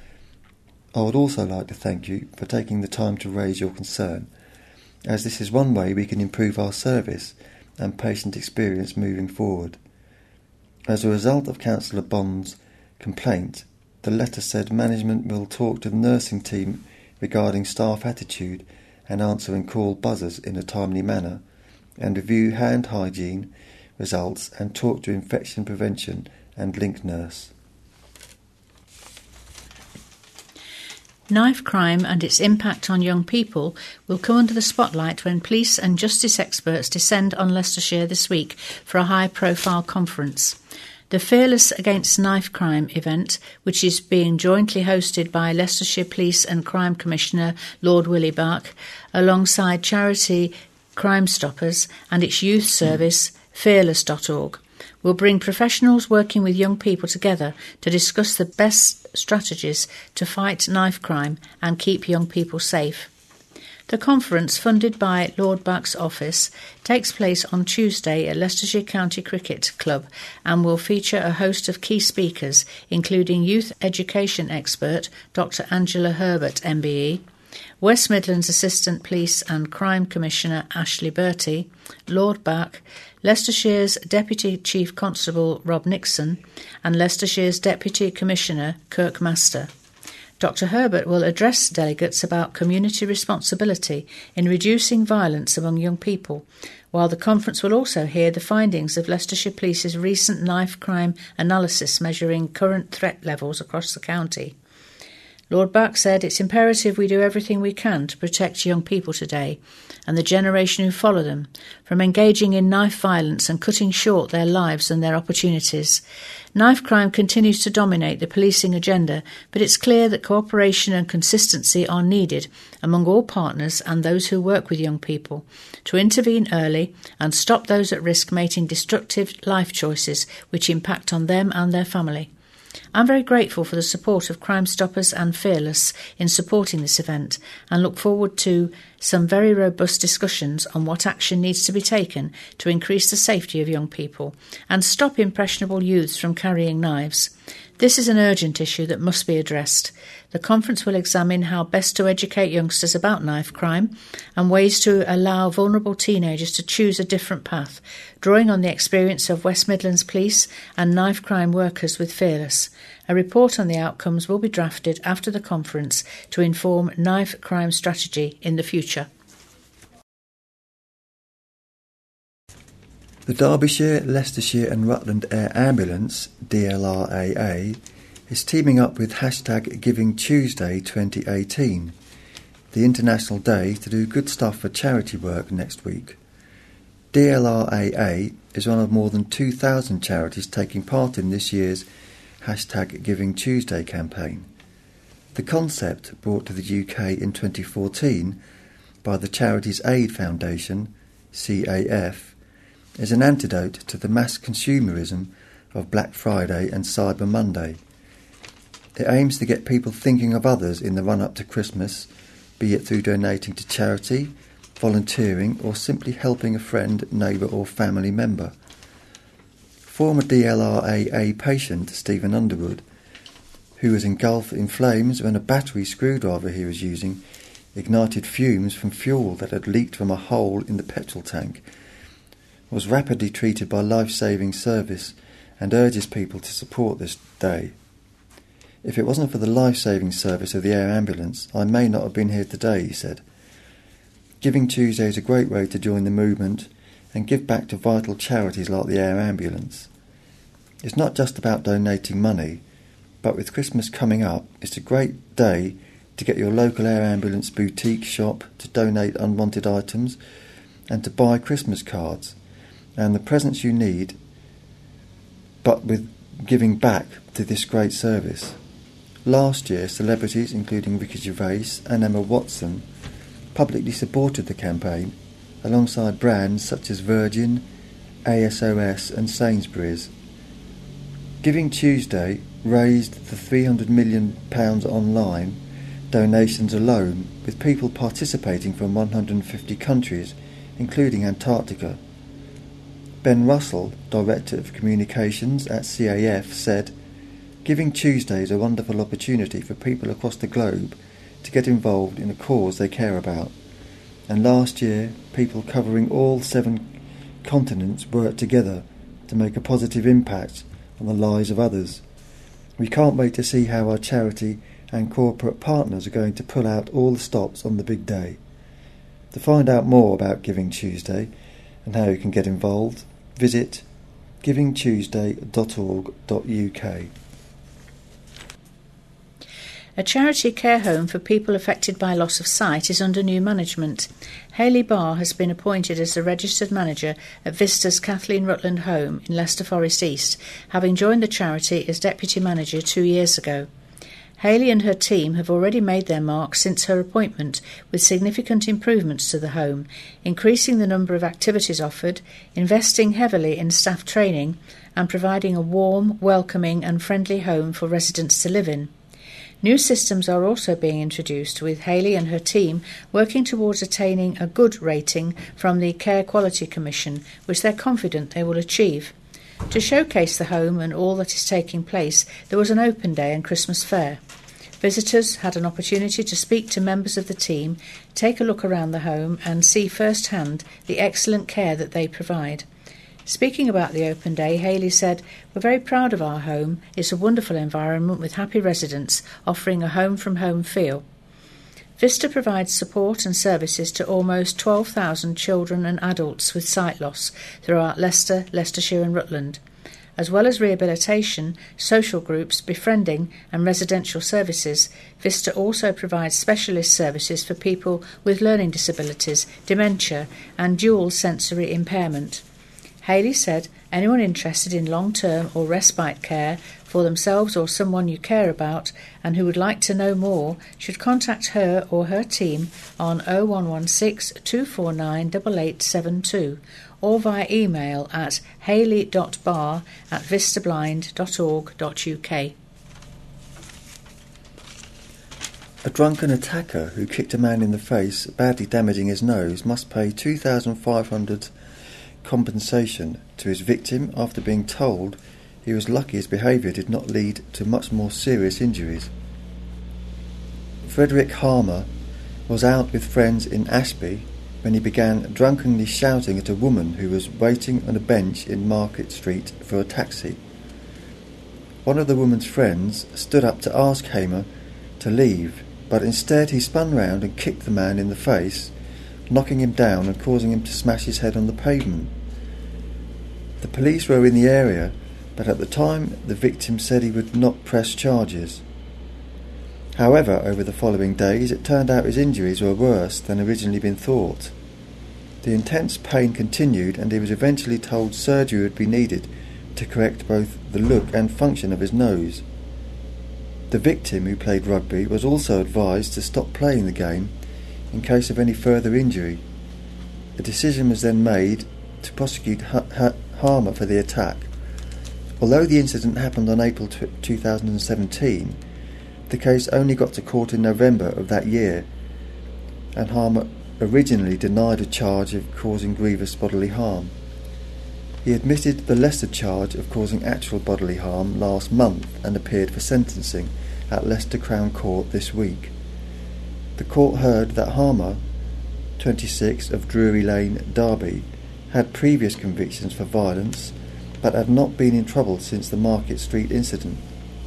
I would also like to thank you for taking the time to raise your concern, as this is one way we can improve our service and patient experience moving forward." As a result of Councillor Bond's complaint, the letter said management will talk to the nursing team regarding staff attitude and answering call buzzers in a timely manner, and review hand hygiene results and talk to infection prevention and link nurse. Knife crime and its impact on young people will come under the spotlight when police and justice experts descend on Leicestershire this week for a high-profile conference. The Fearless Against Knife Crime event, which is being jointly hosted by Leicestershire Police and Crime Commissioner Lord Willie Bach, alongside charity Crime Stoppers and its youth service, fearless.org, will bring professionals working with young people together to discuss the best strategies to fight knife crime and keep young people safe. The conference, funded by Lord Bach's office, takes place on Tuesday at Leicestershire County Cricket Club and will feature a host of key speakers, including youth education expert Dr. Angela Herbert, MBE, West Midlands Assistant Police and Crime Commissioner Ashley Bertie, Lord Bach, Leicestershire's Deputy Chief Constable Rob Nixon, and Leicestershire's Deputy Commissioner Kirk Master. Dr. Herbert will address delegates about community responsibility in reducing violence among young people, while the conference will also hear the findings of Leicestershire Police's recent knife crime analysis measuring current threat levels across the county. Lord Bach said it's imperative we do everything we can to protect young people today and the generation who follow them from engaging in knife violence and cutting short their lives and their opportunities. Knife crime continues to dominate the policing agenda, but it's clear that cooperation and consistency are needed among all partners and those who work with young people to intervene early and stop those at risk making destructive life choices which impact on them and their family. I'm very grateful for the support of Crime Stoppers and Fearless in supporting this event and look forward to some very robust discussions on what action needs to be taken to increase the safety of young people and stop impressionable youths from carrying knives. This is an urgent issue that must be addressed. The conference will examine how best to educate youngsters about knife crime and ways to allow vulnerable teenagers to choose a different path, drawing on the experience of West Midlands Police and knife crime workers with Fearless. A report on the outcomes will be drafted after the conference to inform knife crime strategy in the future. The Derbyshire, Leicestershire and Rutland Air Ambulance, DLRAA, is teaming up with #GivingTuesday 2018, the international day to do good stuff for charity work next week. DLRAA is one of more than 2,000 charities taking part in this year's #GivingTuesday campaign. The concept, brought to the UK in 2014 by the Charities Aid Foundation, CAF, is an antidote to the mass consumerism of Black Friday and Cyber Monday. It aims to get people thinking of others in the run-up to Christmas, be it through donating to charity, volunteering or simply helping a friend, neighbour or family member. Former DLRAA patient Stephen Underwood, who was engulfed in flames when a battery screwdriver he was using ignited fumes from fuel that had leaked from a hole in the petrol tank, was rapidly treated by life-saving service and urges people to support this day. If it wasn't for the life-saving service of the air ambulance, I may not have been here today, he said. Giving Tuesday is a great way to join the movement and give back to vital charities like the air ambulance. It's not just about donating money, but with Christmas coming up, it's a great day to get your local air ambulance boutique shop to donate unwanted items and to buy Christmas cards and the presents you need, but with giving back to this great service. Last year, celebrities including Ricky Gervais and Emma Watson publicly supported the campaign alongside brands such as Virgin, ASOS and Sainsbury's. Giving Tuesday raised the £300 million online donations alone, with people participating from 150 countries, including Antarctica. Ben Russell, Director of Communications at CAF, said, "Giving Tuesday is a wonderful opportunity for people across the globe to get involved in a cause they care about. And last year, people covering all 7 continents worked together to make a positive impact on the lives of others. We can't wait to see how our charity and corporate partners are going to pull out all the stops on the big day." To find out more about Giving Tuesday and how you can get involved, visit givingtuesday.org.uk. A charity care home for people affected by loss of sight is under new management. Hayley Barr has been appointed as the registered manager at Vista's Kathleen Rutland home in Leicester Forest East, having joined the charity as deputy manager 2 years ago. Hayley and her team have already made their mark since her appointment, with significant improvements to the home, increasing the number of activities offered, investing heavily in staff training, and providing a warm, welcoming and friendly home for residents to live in. New systems are also being introduced, with Hayley and her team working towards attaining a good rating from the Care Quality Commission, which they're confident they will achieve. To showcase the home and all that is taking place, there was an open day and Christmas fair. Visitors had an opportunity to speak to members of the team, take a look around the home and see firsthand the excellent care that they provide. Speaking about the open day, Hayley said, "We're very proud of our home. It's a wonderful environment with happy residents, offering a home-from-home feel." Vista provides support and services to almost 12,000 children and adults with sight loss throughout Leicester, Leicestershire and Rutland. As well as rehabilitation, social groups, befriending and residential services, Vista also provides specialist services for people with learning disabilities, dementia and dual sensory impairment. Hayley said, "Anyone interested in long-term or respite care for themselves or someone you care about and who would like to know more should contact her or her team on 0116 249 8872 or via email at hayley.barr@vistablind.org.uk. A drunken attacker who kicked a man in the face, badly damaging his nose, must pay $2,500 compensation to his victim after being told he was lucky his behaviour did not lead to much more serious injuries. Frederick Harmer was out with friends in Ashby when he began drunkenly shouting at a woman who was waiting on a bench in Market Street for a taxi. One of the woman's friends stood up to ask Hamer to leave, but instead he spun round and kicked the man in the face, knocking him down and causing him to smash his head on the pavement. The police were in the area, but at the time the victim said he would not press charges. However, over the following days it turned out his injuries were worse than originally been thought. The intense pain continued and he was eventually told surgery would be needed to correct both the look and function of his nose. The victim, who played rugby, was also advised to stop playing the game in case of any further injury. a decision was then made to prosecute Harmer for the attack. Although the incident happened on April 2017, the case only got to court in November of that year, and Harmer originally denied a charge of causing grievous bodily harm. He admitted the lesser charge of causing actual bodily harm last month and appeared for sentencing at Leicester Crown Court this week. The court heard that Harmer, 26, of Drury Lane, Derby, had previous convictions for violence but had not been in trouble since the Market Street incident.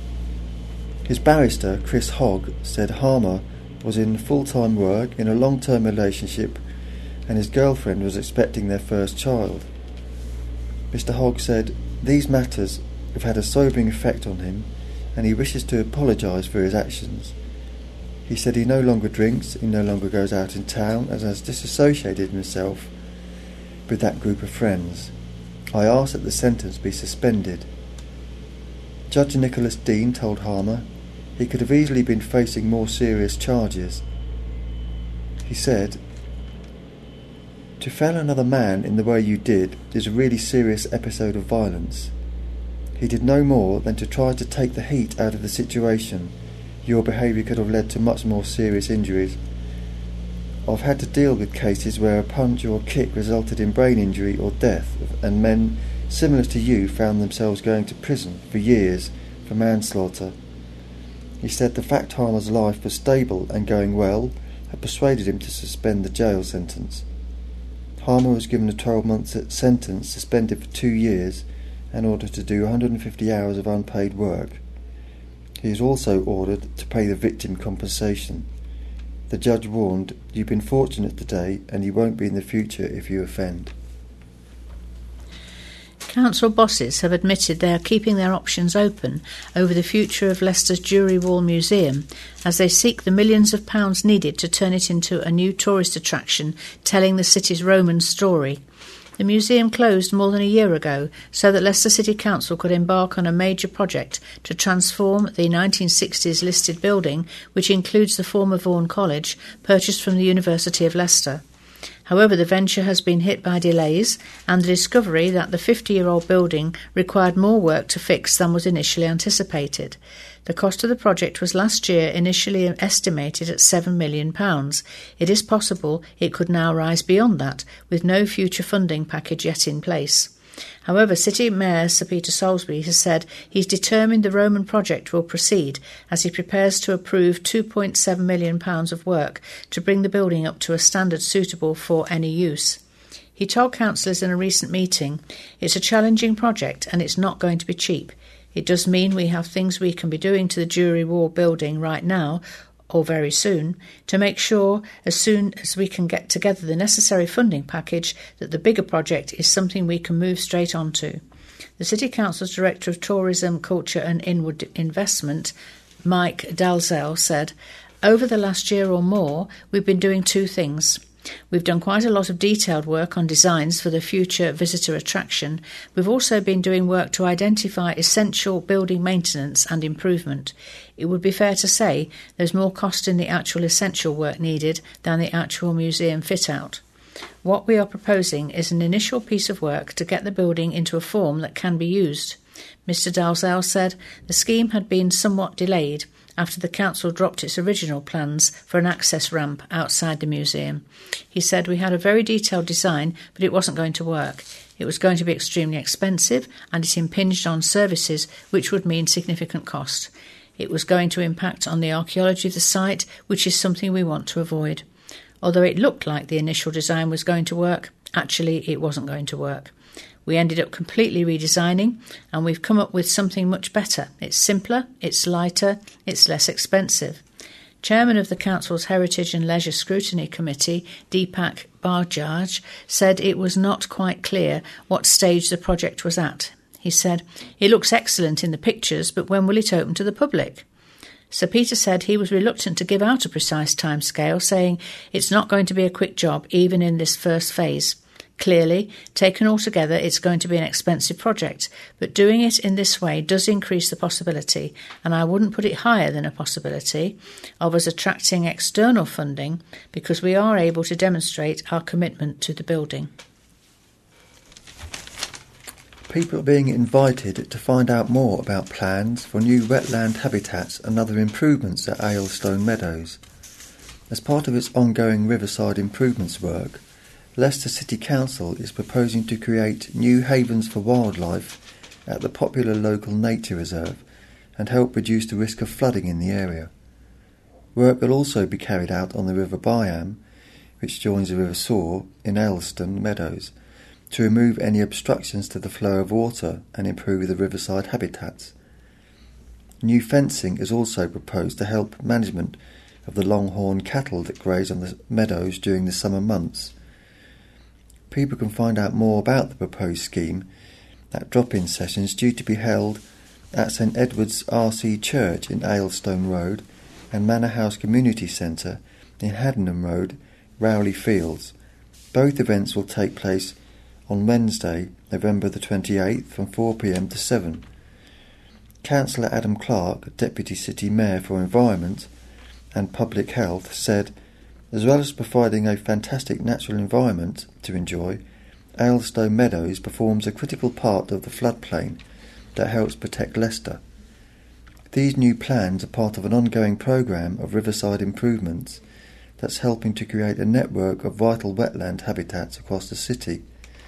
His barrister, Chris Hogg, said Harmer was in full-time work in a long-term relationship and his girlfriend was expecting their first child. Mr. Hogg said, "These matters have had a sobering effect on him and he wishes to apologise for his actions. He said he no longer drinks, he no longer goes out in town and has disassociated himself with that group of friends. I ask that the sentence be suspended." Judge Nicholas Dean told Harmer he could have easily been facing more serious charges. He said, "To fell another man in the way you did is a really serious episode of violence. He did no more than to try to take the heat out of the situation. Your behaviour could have led to much more serious injuries. I've had to deal with cases where a punch or a kick resulted in brain injury or death, and men similar to you found themselves going to prison for years for manslaughter." He said the fact Harmer's life was stable and going well had persuaded him to suspend the jail sentence. Harmer was given a 12-month sentence, suspended for 2 years, in order to do 150 hours of unpaid work. He is also ordered to pay the victim compensation. The judge warned, "You've been fortunate today and you won't be in the future if you offend." Council bosses have admitted they are keeping their options open over the future of Leicester's Jury Wall Museum as they seek the millions of pounds needed to turn it into a new tourist attraction telling the city's Roman story. The museum closed more than a year ago so that Leicester City Council could embark on a major project to transform the 1960s listed building, which includes the former Vaughan College, purchased from the University of Leicester. However, the venture has been hit by delays and the discovery that the 50-year-old building required more work to fix than was initially anticipated. The cost of the project was last year initially estimated at £7 million. It is possible it could now rise beyond that, with no future funding package yet in place. However, City Mayor Sir Peter Salisbury has said he's determined the Roman project will proceed as he prepares to approve £2.7 million of work to bring the building up to a standard suitable for any use. He told councillors in a recent meeting, "It's a challenging project and it's not going to be cheap. It does mean we have things we can be doing to the Jury Wall building right now, or very soon, to make sure as soon as we can get together the necessary funding package that the bigger project is something we can move straight onto." The City Council's Director of Tourism, Culture and Inward Investment, Mike Dalzell, said, "Over the last year or more, we've been doing two things. We've done quite a lot of detailed work on designs for the future visitor attraction. We've also been doing work to identify essential building maintenance and improvement. It would be fair to say there's more cost in the actual essential work needed than the actual museum fit-out. What we are proposing is an initial piece of work to get the building into a form that can be used." Mr Dalzell said the scheme had been somewhat delayed after the council dropped its original plans for an access ramp outside the museum. He said, "We had a very detailed design, but it wasn't going to work. It was going to be extremely expensive and it impinged on services which would mean significant cost. It was going to impact on the archaeology of the site, which is something we want to avoid. Although it looked like the initial design was going to work, actually it wasn't going to work. We ended up completely redesigning and we've come up with something much better. It's simpler, it's lighter, it's less expensive." Chairman of the Council's Heritage and Leisure Scrutiny Committee, Deepak Bajaj, said it was not quite clear what stage the project was at. He said, "It looks excellent in the pictures, but when will it open to the public?" Sir Peter said he was reluctant to give out a precise timescale, saying it's not going to be a quick job even in this first phase. Clearly, taken all together, it's going to be an expensive project, but doing it in this way does increase the possibility, and I wouldn't put it higher than a possibility, of us attracting external funding because we are able to demonstrate our commitment to the building. People are being invited to find out more about plans for new wetland habitats and other improvements at Aylstone Meadows. As part of its ongoing riverside improvements work, Leicester City Council is proposing to create new havens for wildlife at the popular local nature reserve and help reduce the risk of flooding in the area. Work will also be carried out on the River Byam, which joins the River Soar in Aylstone Meadows, to remove any obstructions to the flow of water and improve the riverside habitats. New fencing is also proposed to help management of the longhorn cattle that graze on the meadows during the summer months. People can find out more about the proposed scheme at drop-in sessions due to be held at St Edward's RC Church in Aylstone Road and Manor House Community Centre in Haddenham Road, Rowley Fields. Both events will take place on Wednesday, November the 28th from 4pm to 7. Councillor Adam Clark, Deputy City Mayor for Environment and Public Health, said, as well as providing a fantastic natural environment to enjoy, Aylstone Meadows performs a critical part of the floodplain that helps protect Leicester. These new plans are part of an ongoing programme of riverside improvements that's helping to create a network of vital wetland habitats across the city.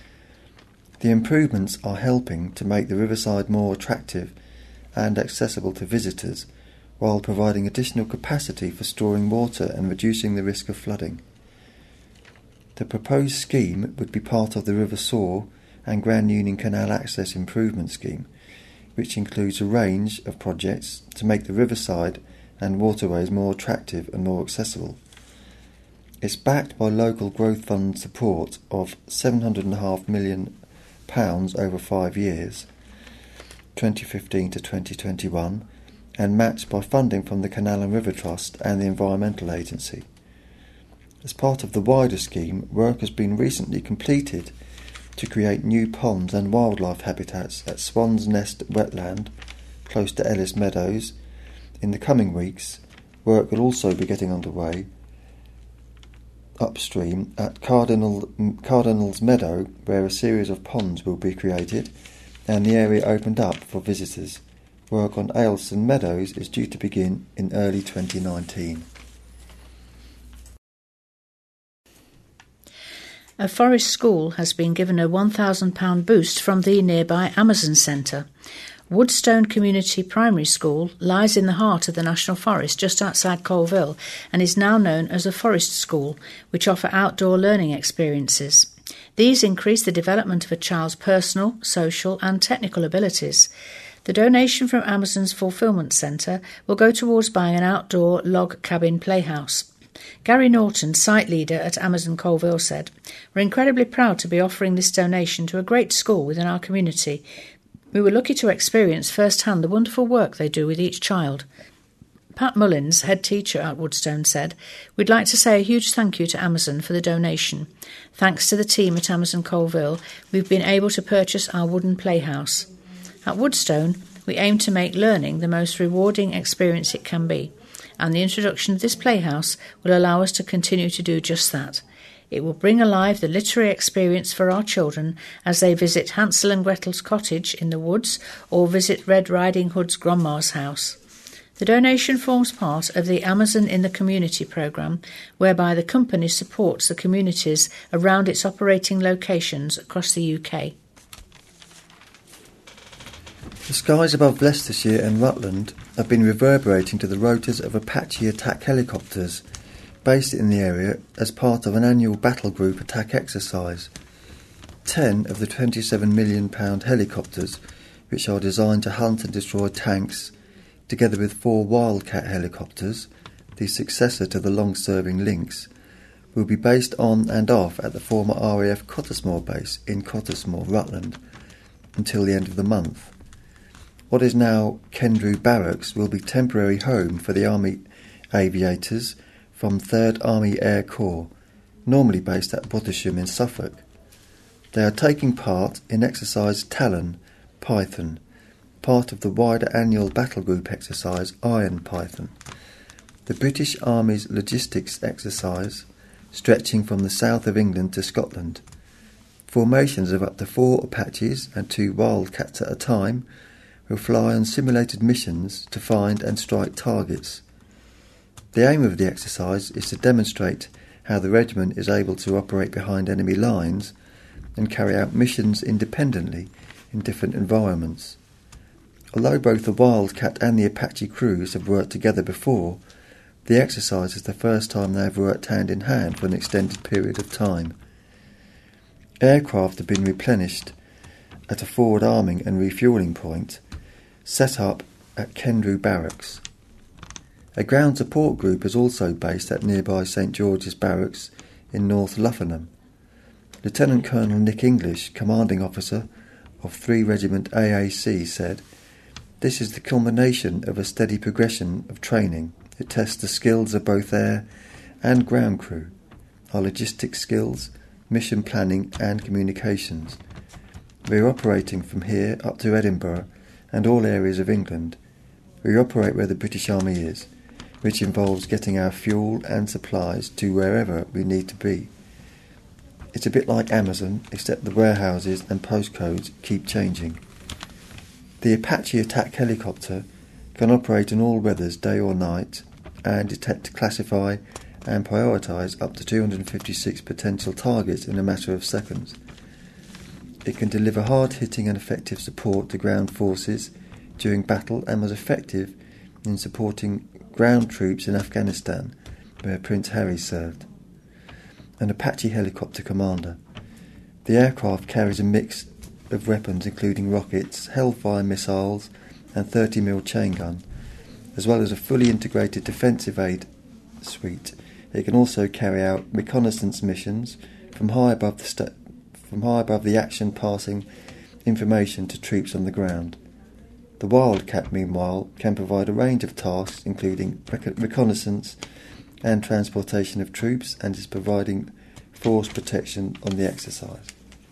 The improvements are helping to make the riverside more attractive and accessible to visitors, while providing additional capacity for storing water and reducing the risk of flooding. The proposed scheme would be part of the River Soar and Grand Union Canal Access Improvement Scheme, which includes a range of projects to make the riverside and waterways more attractive and more accessible. It's backed by local growth fund support of £7.5 million over 5 years, 2015 to 2021, and matched by funding from the Canal and River Trust and the Environmental Agency. As part of the wider scheme, work has been recently completed to create new ponds and wildlife habitats at Swan's Nest Wetland, close to Ellis Meadows. In the coming weeks, work will also be getting underway upstream at Cardinal's Meadow, where a series of ponds will be created and the area opened up for visitors. Work on Aylstone Meadows is due to begin in early 2019. A Forest school has been given a £1,000 boost from the nearby Amazon Centre. Woodstone Community Primary School lies in the heart of the National Forest just outside Colville and is now known as a Forest School, which offer outdoor learning experiences. These increase the development of a child's personal, social and technical abilities. The donation from Amazon's Fulfilment Centre will go towards buying an outdoor log cabin playhouse. Gary Norton, site leader at Amazon Colville, said, "We're incredibly proud to be offering this donation to a great school within our community. We were lucky to experience firsthand the wonderful work they do with each child." Pat Mullins, head teacher at Woodstone, said, "We'd like to say a huge thank you to Amazon for the donation. Thanks to the team at Amazon Colville, we've been able to purchase our wooden playhouse. At Woodstone, we aim to make learning the most rewarding experience it can be, and the introduction of this playhouse will allow us to continue to do just that. It will bring alive the literary experience for our children as they visit Hansel and Gretel's cottage in the woods or visit Red Riding Hood's grandma's house." The donation forms part of the Amazon in the Community programme, whereby the company supports the communities around its operating locations across the UK. The skies above Leicestershire and Rutland have been reverberating to the rotors of Apache attack helicopters based in the area as part of an annual battle group attack exercise. 10 of the £27 million helicopters, which are designed to hunt and destroy tanks, together with 4 Wildcat helicopters, the successor to the long-serving Lynx, will be based on and off at the former RAF Cottesmore base in Cottesmore, Rutland, until the end of the month. What is now Kendrew Barracks will be temporary home for the Army aviators from 3rd Army Air Corps, normally based at Bottisham in Suffolk. They are taking part in exercise Talon, Python, part of the wider annual battle group exercise Iron Python. The British Army's logistics exercise, stretching from the south of England to Scotland. Formations of up to 4 Apaches and 2 Wildcats at a time will fly on simulated missions to find and strike targets. The aim of the exercise is to demonstrate how the regiment is able to operate behind enemy lines and carry out missions independently in different environments. Although both the Wildcat and the Apache crews have worked together before, the exercise is the first time they have worked hand in hand for an extended period of time. Aircraft have been replenished at a forward arming and refuelling point set up at Kendrew Barracks. A ground support group is also based at nearby St George's Barracks in North Lufferham. Lieutenant Colonel Nick English, commanding officer of 3 Regiment AAC, said, "This is the culmination of a steady progression of training. It tests the skills of both air and ground crew, our logistics skills, mission planning and communications. We are operating from here up to Edinburgh and all areas of England. We operate where the British Army is, which involves getting our fuel and supplies to wherever we need to be. It's a bit like Amazon, except the warehouses and postcodes keep changing." The Apache attack helicopter can operate in all weathers, day or night, and detect, classify and prioritise up to 256 potential targets in a matter of seconds. It can deliver hard-hitting and effective support to ground forces during battle and was effective in supporting ground troops in Afghanistan, where Prince Harry served. An Apache helicopter commander. The aircraft carries a mix of weapons including rockets, Hellfire missiles and 30mm chain gun, as well as a fully integrated defensive aid suite. It can also carry out reconnaissance missions from high above the action, passing information to troops on the ground. The Wildcat, meanwhile, can provide a range of tasks including reconnaissance and transportation of troops, and is providing force protection on the exercise.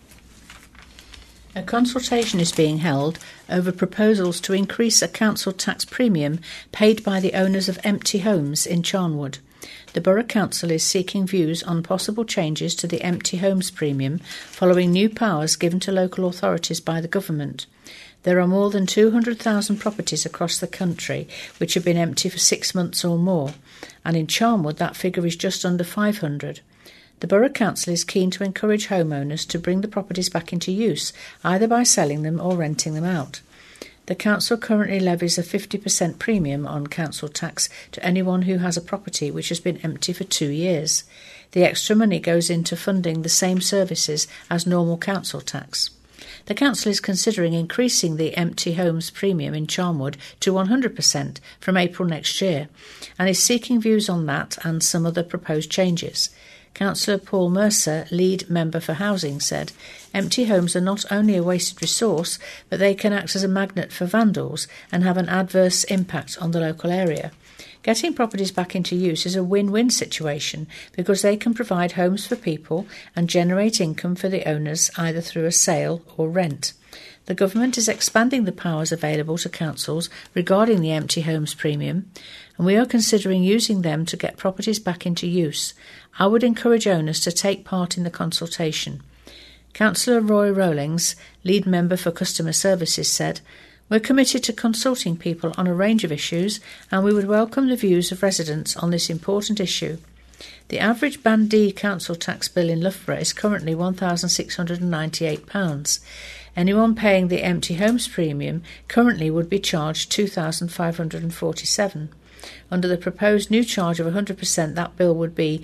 A consultation is being held over proposals to increase a council tax premium paid by the owners of empty homes in Charnwood. The Borough Council is seeking views on possible changes to the empty homes premium following new powers given to local authorities by the government. There are more than 200,000 properties across the country which have been empty for 6 months or more, and in Charnwood that figure is just under 500. The Borough Council is keen to encourage homeowners to bring the properties back into use, either by selling them or renting them out. The Council currently levies a 50% premium on council tax to anyone who has a property which has been empty for 2 years. The extra money goes into funding the same services as normal council tax. The Council is considering increasing the empty homes premium in Charnwood to 100% from April next year, and is seeking views on that and some other proposed changes. Councillor Paul Mercer, lead member for housing, said, "Empty homes are not only a wasted resource, but they can act as a magnet for vandals and have an adverse impact on the local area. Getting properties back into use is a win-win situation because they can provide homes for people and generate income for the owners either through a sale or rent. The government is expanding the powers available to councils regarding the empty homes premium, and we are considering using them to get properties back into use. I would encourage owners to take part in the consultation." Councillor Roy Rowlings, lead member for customer services, said, "We're committed to consulting people on a range of issues, and we would welcome the views of residents on this important issue. The average Band D council tax bill in Loughborough is currently £1,698. Anyone paying the empty homes premium currently would be charged £2,547. Under the proposed new charge of 100%, that bill would be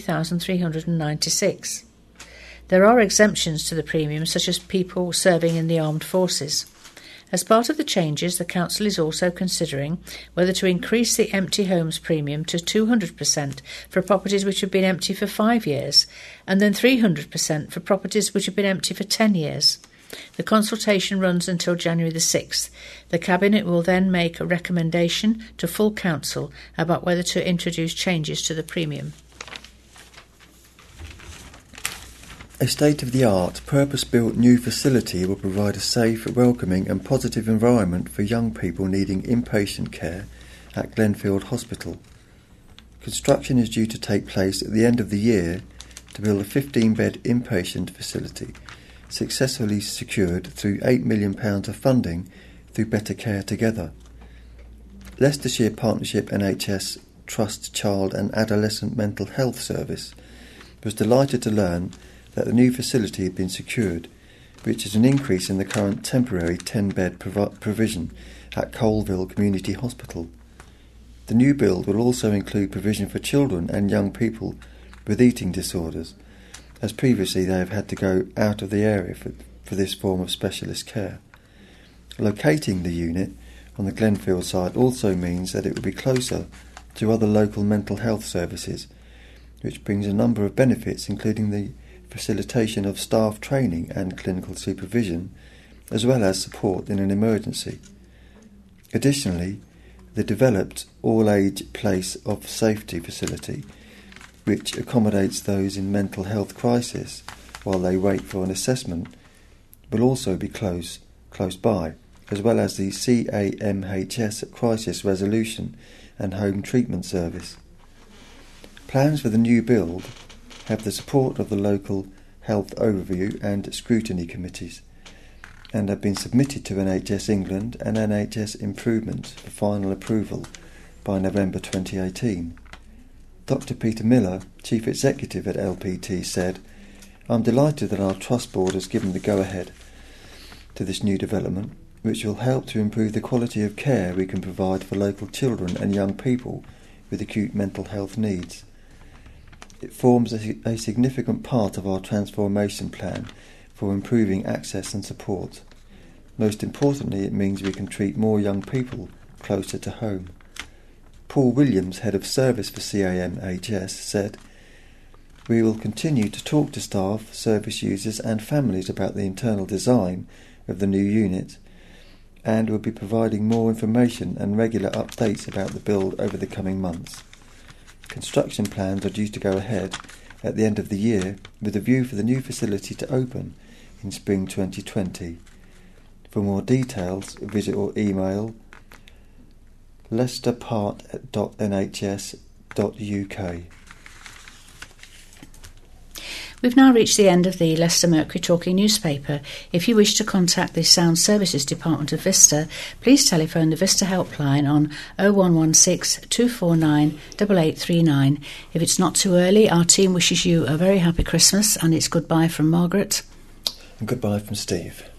£3,396. There are exemptions to the premium, such as people serving in the armed forces. As part of the changes, the Council is also considering whether to increase the empty homes premium to 200% for properties which have been empty for 5 years, and then 300% for properties which have been empty for 10 years. The consultation runs until January the 6th. The Cabinet will then make a recommendation to full Council about whether to introduce changes to the premium. A state-of-the-art, purpose-built new facility will provide a safe, welcoming and positive environment for young people needing inpatient care at Glenfield Hospital. Construction is due to take place at the end of the year to build a 15-bed inpatient facility, successfully secured through £8 million of funding through Better Care Together. Leicestershire Partnership NHS Trust Child and Adolescent Mental Health Service was delighted to learn that the new facility had been secured, which is an increase in the current temporary 10-bed provision at Colville Community Hospital. The new build will also include provision for children and young people with eating disorders, as previously they have had to go out of the area for this form of specialist care. Locating the unit on the Glenfield site also means that it will be closer to other local mental health services, which brings a number of benefits, including the facilitation of staff training and clinical supervision, as well as support in an emergency. Additionally, the developed all-age place of safety facility, which accommodates those in mental health crisis while they wait for an assessment, will also be close by, as well as the CAMHS Crisis Resolution and Home Treatment Service. Plans for the new build have the support of the local health overview and scrutiny committees and have been submitted to NHS England and NHS Improvements for final approval by November 2018. Dr. Peter Miller, Chief Executive at LPT, said, "I'm delighted that our Trust Board has given the go-ahead to this new development, which will help to improve the quality of care we can provide for local children and young people with acute mental health needs. It forms a significant part of our transformation plan for improving access and support. Most importantly, it means we can treat more young people closer to home." Paul Williams, Head of Service for CAMHS, said, "We will continue to talk to staff, service users and families about the internal design of the new unit, and will be providing more information and regular updates about the build over the coming months. Construction plans are due to go ahead at the end of the year with a view for the new facility to open in spring 2020. For more details, visit or email leicesterpart.nhs.uk. We've now reached the end of the Leicester Mercury Talking newspaper. If you wish to contact the Sound Services Department of Vista, please telephone the Vista helpline on 0116 249 8839. If it's not too early, our team wishes you a very happy Christmas, and it's goodbye from Margaret. And goodbye from Steve.